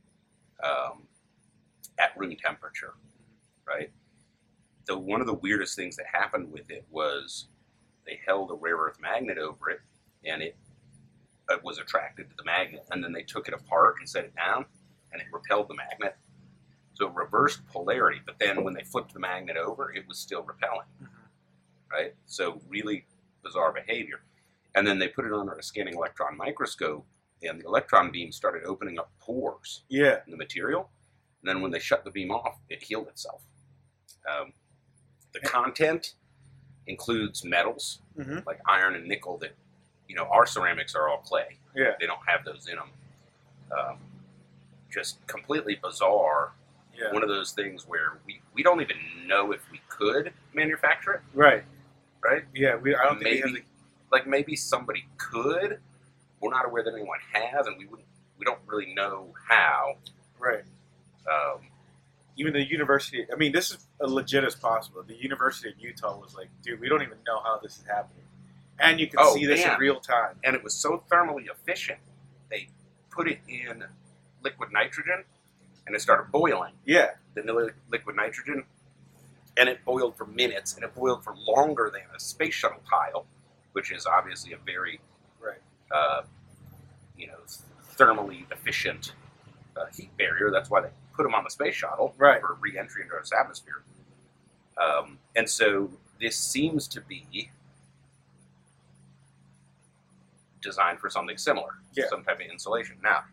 um, at room temperature, right? The one of the weirdest things that happened with it was they held a rare earth magnet over it, and it, it was attracted to the magnet. And then they took it apart and set it down, and it repelled the magnet. So it reversed polarity. But then when they flipped the magnet over, it was still repelling, Mhm. right? So really bizarre behavior. And then they put it under a scanning electron microscope, and the electron beam started opening up pores Yeah. in the material. And then when they shut the beam off, it healed itself. Um, the content includes metals hmm like iron and nickel that, you know, our ceramics are all clay. Yeah. They don't have those in them. Um, just completely bizarre. Yeah. One of those things where we, we don't even know if we could manufacture it, Right. right? Yeah. We. I don't think we Maybe, have the, like maybe somebody could. We're not aware that anyone has, and we wouldn't. We don't really know how. right. Um, Even the university. I mean, this is as legit as possible. The University of Utah was like, dude, we don't even know how this is happening, and you can Oh, see this man. in real time. and it was so thermally efficient. They put it in liquid nitrogen, and it started boiling. Yeah. The li- liquid nitrogen, and it boiled for minutes, and it boiled for longer than a space shuttle tile, which is obviously a very, Right. uh, you know, thermally efficient uh, heat barrier. That's why they put them on the space shuttle Right. for re-entry into Earth's atmosphere. Um, and so this seems to be designed for something similar, Yeah. some type of insulation. Now,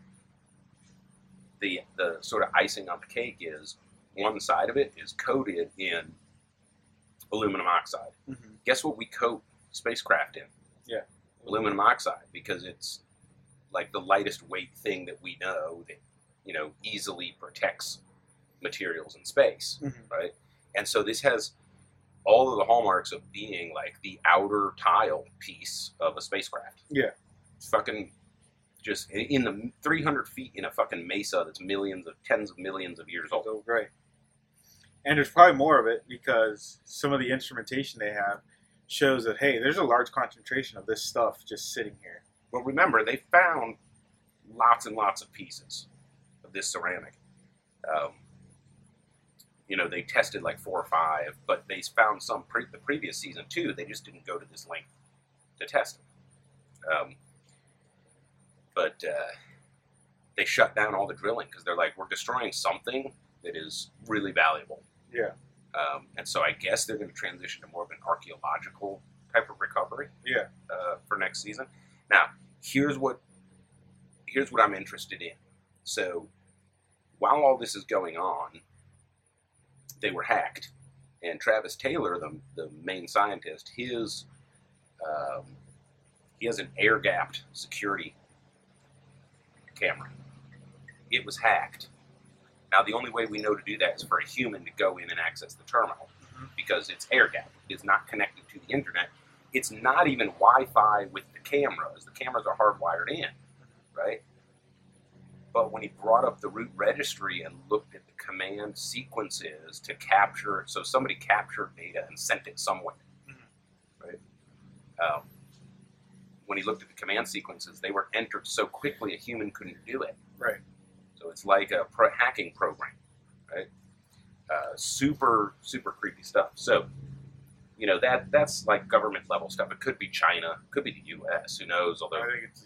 the the sort of icing on the cake is one side of it is coated in aluminum oxide. Mm-hmm. Guess what we coat spacecraft in? Yeah. Aluminum oxide, because it's like the lightest weight thing that we know that, you know, easily protects materials in space, Mm-hmm. right? And so this has all of the hallmarks of being like the outer tile piece of a spacecraft. Yeah. It's fucking just in the three hundred feet in a fucking mesa that's millions of, tens of millions of years old. So, right. And there's probably more of it because some of the instrumentation they have shows that, hey, there's a large concentration of this stuff just sitting here. Well, remember, they found lots and lots of pieces of this ceramic. Um, you know, they tested like four or five, but they found some pre- the previous season too. They just didn't go to this length to test it. Um, but uh, they shut down all the drilling because they're like, we're destroying something that is really valuable. Yeah. Um, and so I guess they're going to transition to more of an archaeological type of recovery. Yeah. Uh, for next season. Now, here's what here's what I'm interested in. So, while all this is going on, they were hacked, and Travis Taylor, the the main scientist, his um, he has an air-gapped security camera. It was hacked. Now, the only way we know to do that is for a human to go in and access the terminal, Mm-hmm. because it's air-gapped. It's not connected to the internet. It's not even Wi-Fi with the cameras. The cameras are hardwired in, right? But when he brought up the root registry and looked at the command sequences to capture, so somebody captured data and sent it somewhere, Mhm. right? Um, when he looked at the command sequences, they were entered so quickly a human couldn't do it. Right. So it's like a pro- hacking program, right? Uh, super, super creepy stuff. So, you know, that that's like government level stuff. It could be China, could be the U S, who knows? Although I think it's the U S.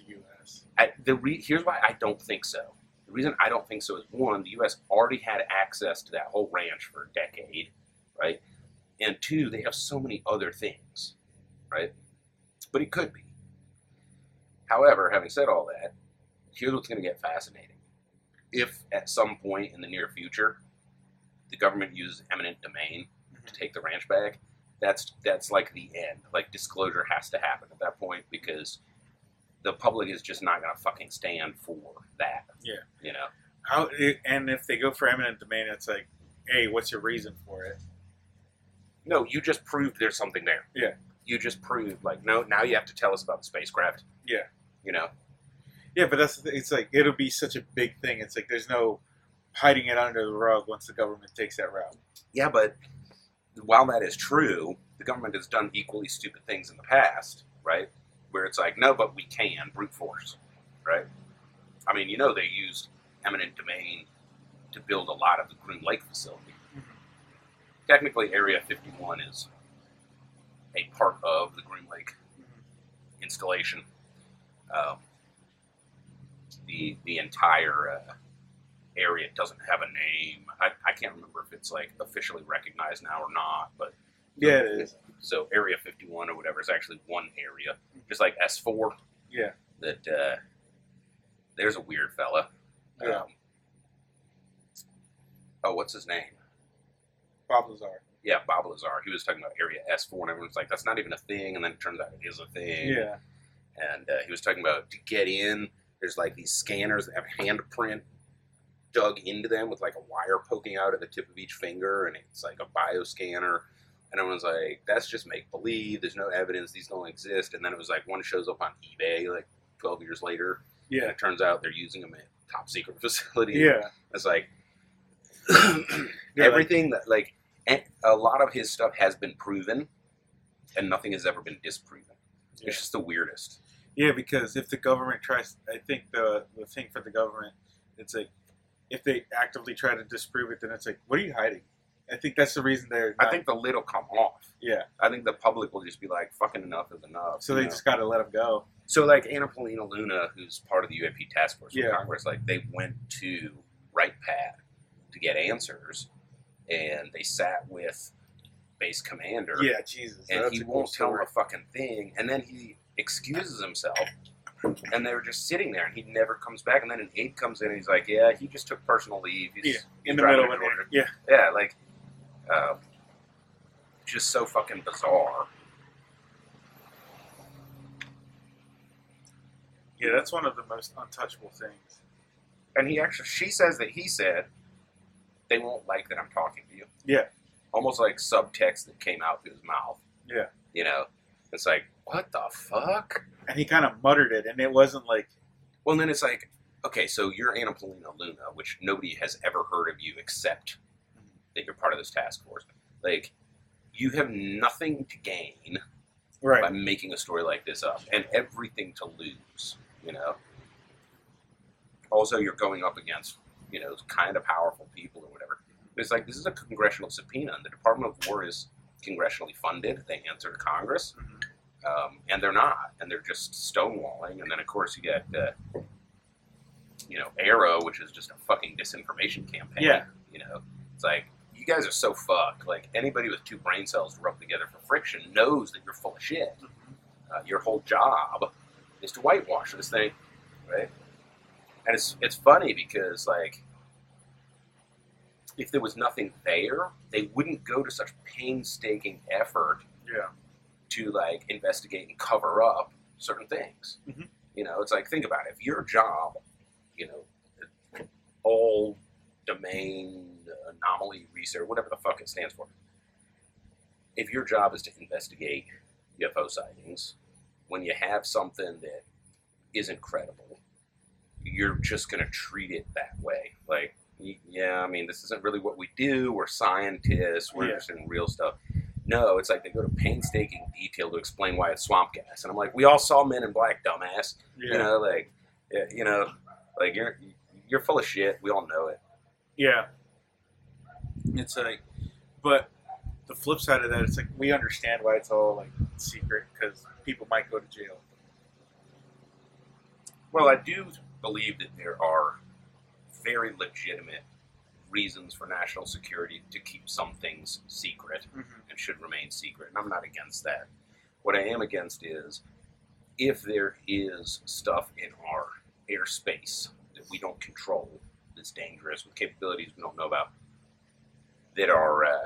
S. I, the re, here's why I don't think so. The reason I don't think so is, one, the U S already had access to that whole ranch for a decade, right? And two, they have so many other things, right? But it could be. However, having said all that, here's what's going to get fascinating. If at some point in the near future, the government uses eminent domain mm-hmm. to take the ranch back, that's that's like the end. Like, disclosure has to happen at that point, because the public is just not going to fucking stand for that. Yeah. You know? How? And if they go for eminent domain, it's like, hey, what's your reason for it? No, you just proved there's something there. Yeah. You just proved, like, no, now you have to tell us about the spacecraft. Yeah. You know? Yeah, but that's it's like, it'll be such a big thing. It's like, there's no hiding it under the rug once the government takes that route. Yeah, but while that is true, the government has done equally stupid things in the past, right? Where it's like, no, but we can, brute force, right? I mean, you know, they used eminent domain to build a lot of the Groom Lake facility. Mm-hmm. Technically, Area fifty-one is a part of the Groom Lake mm-hmm. installation. Um, the the entire uh, area doesn't have a name. I, I can't remember if it's like officially recognized now or not, but yeah, it is. So Area fifty-one or whatever is actually one area, just like S four. Yeah. That uh, there's a weird fella. Yeah. Um, oh, what's his name? Bob Lazar. Yeah, Bob Lazar. He was talking about Area S four, and everyone's like, that's not even a thing, and then it turns out it is a thing. Yeah. And uh, he was talking about, to get in, there's like these scanners that have handprint dug into them with like a wire poking out at the tip of each finger, and it's like a bioscanner. And everyone's like, that's just make-believe. There's no evidence. These don't exist. And then it was like, one shows up on eBay like twelve years later. Yeah. And it turns out they're using them at top-secret facility. Yeah. It's like, yeah, everything that, like, a lot of his stuff has been proven, and nothing has ever been disproven. Yeah. It's just the weirdest. Yeah, because if the government tries, I think the the thing for the government, it's like, if they actively try to disprove it, then it's like, what are you hiding? I think that's the reason they're not, I think the lid will come off. Yeah. I think the public will just be like, fucking enough is enough. So they know? just got to let them go. So, like, Anna Paulina Luna, who's part of the U A P task force yeah. in Congress, like, they went to Wright Pat to get answers, and they sat with base commander. Yeah, Jesus. And he won't cool tell them a fucking thing, and then he excuses himself, and they were just sitting there, and he never comes back, and then an aide comes in, and he's like, yeah, he just took personal leave. He's, yeah, he's in the middle of it. Yeah. Yeah, like, uh, just so fucking bizarre. Yeah, that's one of the most untouchable things. And he actually, she says that he said, they won't like that I'm talking to you. Yeah. Almost like subtext that came out through his mouth. Yeah. You know? It's like, what the fuck? And he kind of muttered it, and it wasn't like... Well, and then it's like, okay, so you're Anna Paulina Luna, which nobody has ever heard of you except that you're part of this task force. Like, you have nothing to gain right. by making a story like this up, and everything to lose, you know? Also, you're going up against, you know, kind of powerful people or whatever. But it's like, this is a congressional subpoena, and the Department of War is congressionally funded. They answer to Congress, mm-hmm. um, and they're not, and they're just stonewalling. And then, of course, you get, uh, you know, Arrow, which is just a fucking disinformation campaign. Yeah. You know, it's like, you guys are so fucked. Like, anybody with two brain cells rubbed together for friction knows that you're full of shit. Uh, your whole job is to whitewash this thing, right? And it's it's funny because, like, if there was nothing there, they wouldn't go to such painstaking effort yeah. to, like, investigate and cover up certain things. Mm-hmm. You know, it's like, think about it. If your job, you know, all domain anomaly research, whatever the fuck it stands for, if your job is to investigate U F O sightings, when you have something that isn't credible, you're just going to treat it that way. Like, yeah, I mean, this isn't really what we do. We're scientists. We're yeah. interested in real stuff. No, it's like they go to painstaking detail to explain why it's swamp gas. And I'm like, we all saw Men in Black, dumbass. Yeah. You know, like, you know, like, you're you're full of shit. We all know it. Yeah. It's like, but the flip side of that, it's like, we understand why it's all, like, secret, because people might go to jail. Well, I do believe that there are very legitimate reasons for national security to keep some things secret Mm-hmm. and should remain secret, and I'm not against that. What I am against is if there is stuff in our airspace that we don't control, that's dangerous, with capabilities we don't know about, that are uh,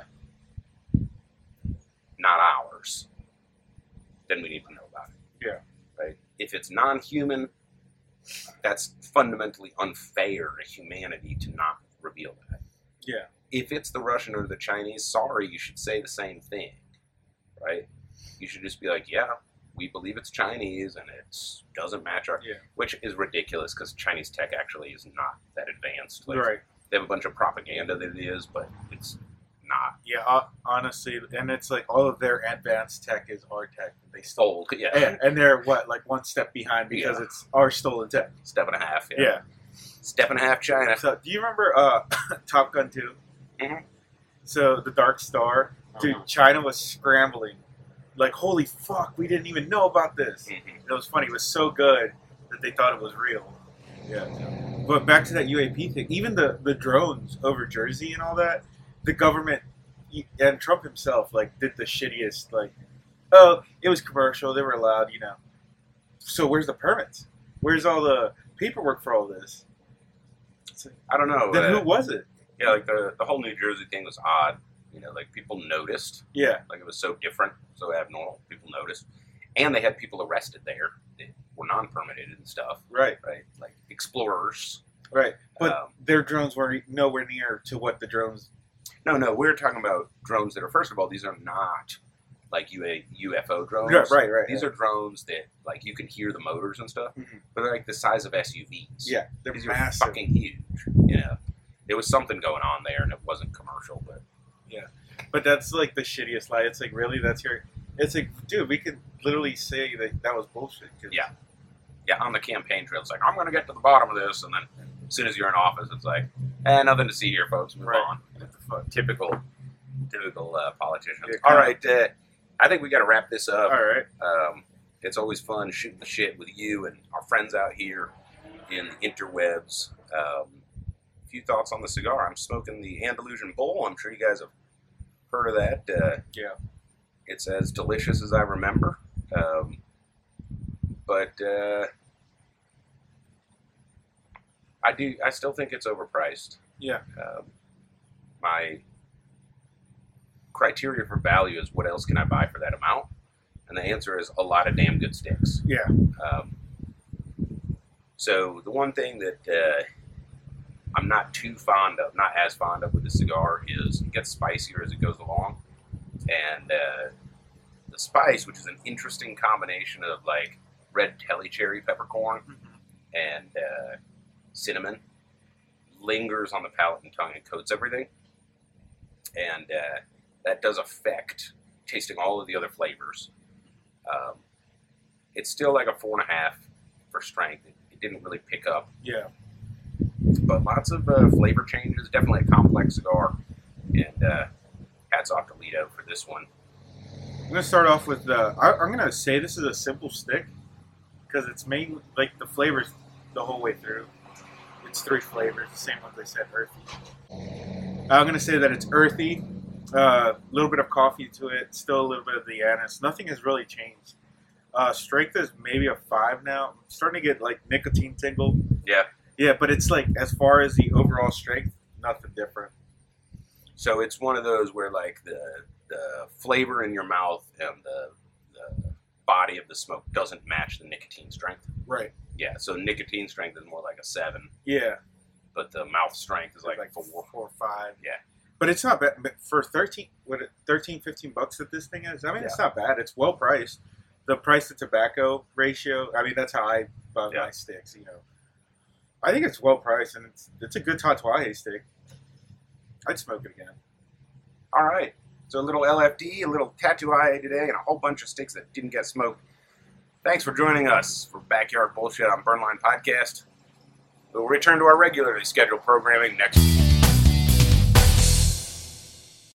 not ours, then we need to know about it. Yeah. Right? If it's non-human, that's fundamentally unfair to humanity to not reveal that. Yeah. If it's the Russian or the Chinese, sorry, you should say the same thing, right? You should just be like, yeah, we believe it's Chinese and it doesn't match our... Yeah. Which is ridiculous because Chinese tech actually is not that advanced. Like, Right. They have a bunch of propaganda that it is, but it's not. Yeah, uh, honestly, and it's like all of their advanced tech is our tech that they stole. Old, yeah. And, and they're, what, like one step behind because Yeah. it's our stolen tech. Step and a half, yeah. Yeah. Step and a half China. So, do you remember uh, Top Gun two? Mhm. So, the Dark Star, dude, Mhm. China was scrambling. Like, holy fuck, we didn't even know about this. Mhm. It was funny. It was so good that they thought it was real. Yeah. But back to that U A P thing. Even the, the drones over Jersey and all that, the government and Trump himself, like, did the shittiest, like, oh, it was commercial. They were allowed, you know. So where's the permits? Where's all the paperwork for all this? I don't know. Then uh, who was it? Yeah, like the, the whole New Jersey thing was odd. You know, like people noticed. Yeah. Like it was so different, so abnormal. People noticed. And they had people arrested there that were non-permitted and stuff. Right. Right? Like explorers. Right. But Um, their drones were nowhere near to what the drones... No, no, we're talking about drones that are, first of all, these are not like U A, U F O drones. Yeah, right, right. These are drones that, like, you can hear the motors and stuff, Mhm. but they're like the size of S U Vs. Yeah, they're These massive. are fucking huge. You know, there was something going on there, and it wasn't commercial, but But that's like the shittiest lie. It's like, really? That's your... It's like, dude, we could literally say that that was bullshit. 'cause- Yeah. yeah, on the campaign trail, it's like, I'm going to get to the bottom of this, and then as soon as you're in office, it's like, eh, nothing to see here, folks. Move Right. on. What the fuck? Typical, typical uh, politicians. Yeah, All kinda. right, uh, I think we got to wrap this up. All right. Um, it's always fun shooting the shit with you and our friends out here in the interwebs. Um, a few thoughts on the cigar. I'm smoking the Andalusian Bull. I'm sure you guys have heard of that. Uh, Yeah. It's as delicious as I remember. Um, but uh, I do. I still think it's overpriced. Yeah. Um, my criteria for value is what else can I buy for that amount? And the answer is a lot of damn good sticks. Yeah. Um, so the one thing that uh, I'm not too fond of, not as fond of with the cigar, is it gets spicier as it goes along. And uh, the spice, which is an interesting combination of like red telly cherry peppercorn and uh, cinnamon, lingers on the palate and tongue and coats everything. And uh, that does affect tasting all of the other flavors. Um, it's still like a four and a half for strength. It, it didn't really pick up, Yeah. but lots of uh, flavor changes. Definitely a complex cigar. And uh, hats off to Lido for this one. I'm gonna start off with the. I, I'm gonna say this is a simple stick because it's mainly like the flavors the whole way through. It's three flavors, the same ones I said, earthy. I'm gonna say that it's earthy, a uh, little bit of coffee to it, still a little bit of the anise. Nothing has really changed. Uh, strength is maybe a five now. I'm starting to get like nicotine tingle. Yeah. Yeah, but it's like as far as the overall strength, nothing different. So it's one of those where like the the flavor in your mouth and the, the body of the smoke doesn't match the nicotine strength. Right. Yeah, so nicotine strength is more like a seven, Yeah. but the mouth strength is like, like four. four, four or five. Yeah. But it's not bad. But for thirteen, what, it- thirteen, fifteen bucks that this thing is, I mean, it's not bad. It's well priced. The price to tobacco ratio, I mean, that's how I buy Yeah. my sticks, you know. I think it's well priced, and it's it's a good Tatuaje stick. I'd smoke it again. All right. So a little L F D, a little Tatuaje today, and a whole bunch of sticks that didn't get smoked. Thanks for joining us for Backyard Bullshit on Burnline Podcast. We'll return to our regularly scheduled programming next week.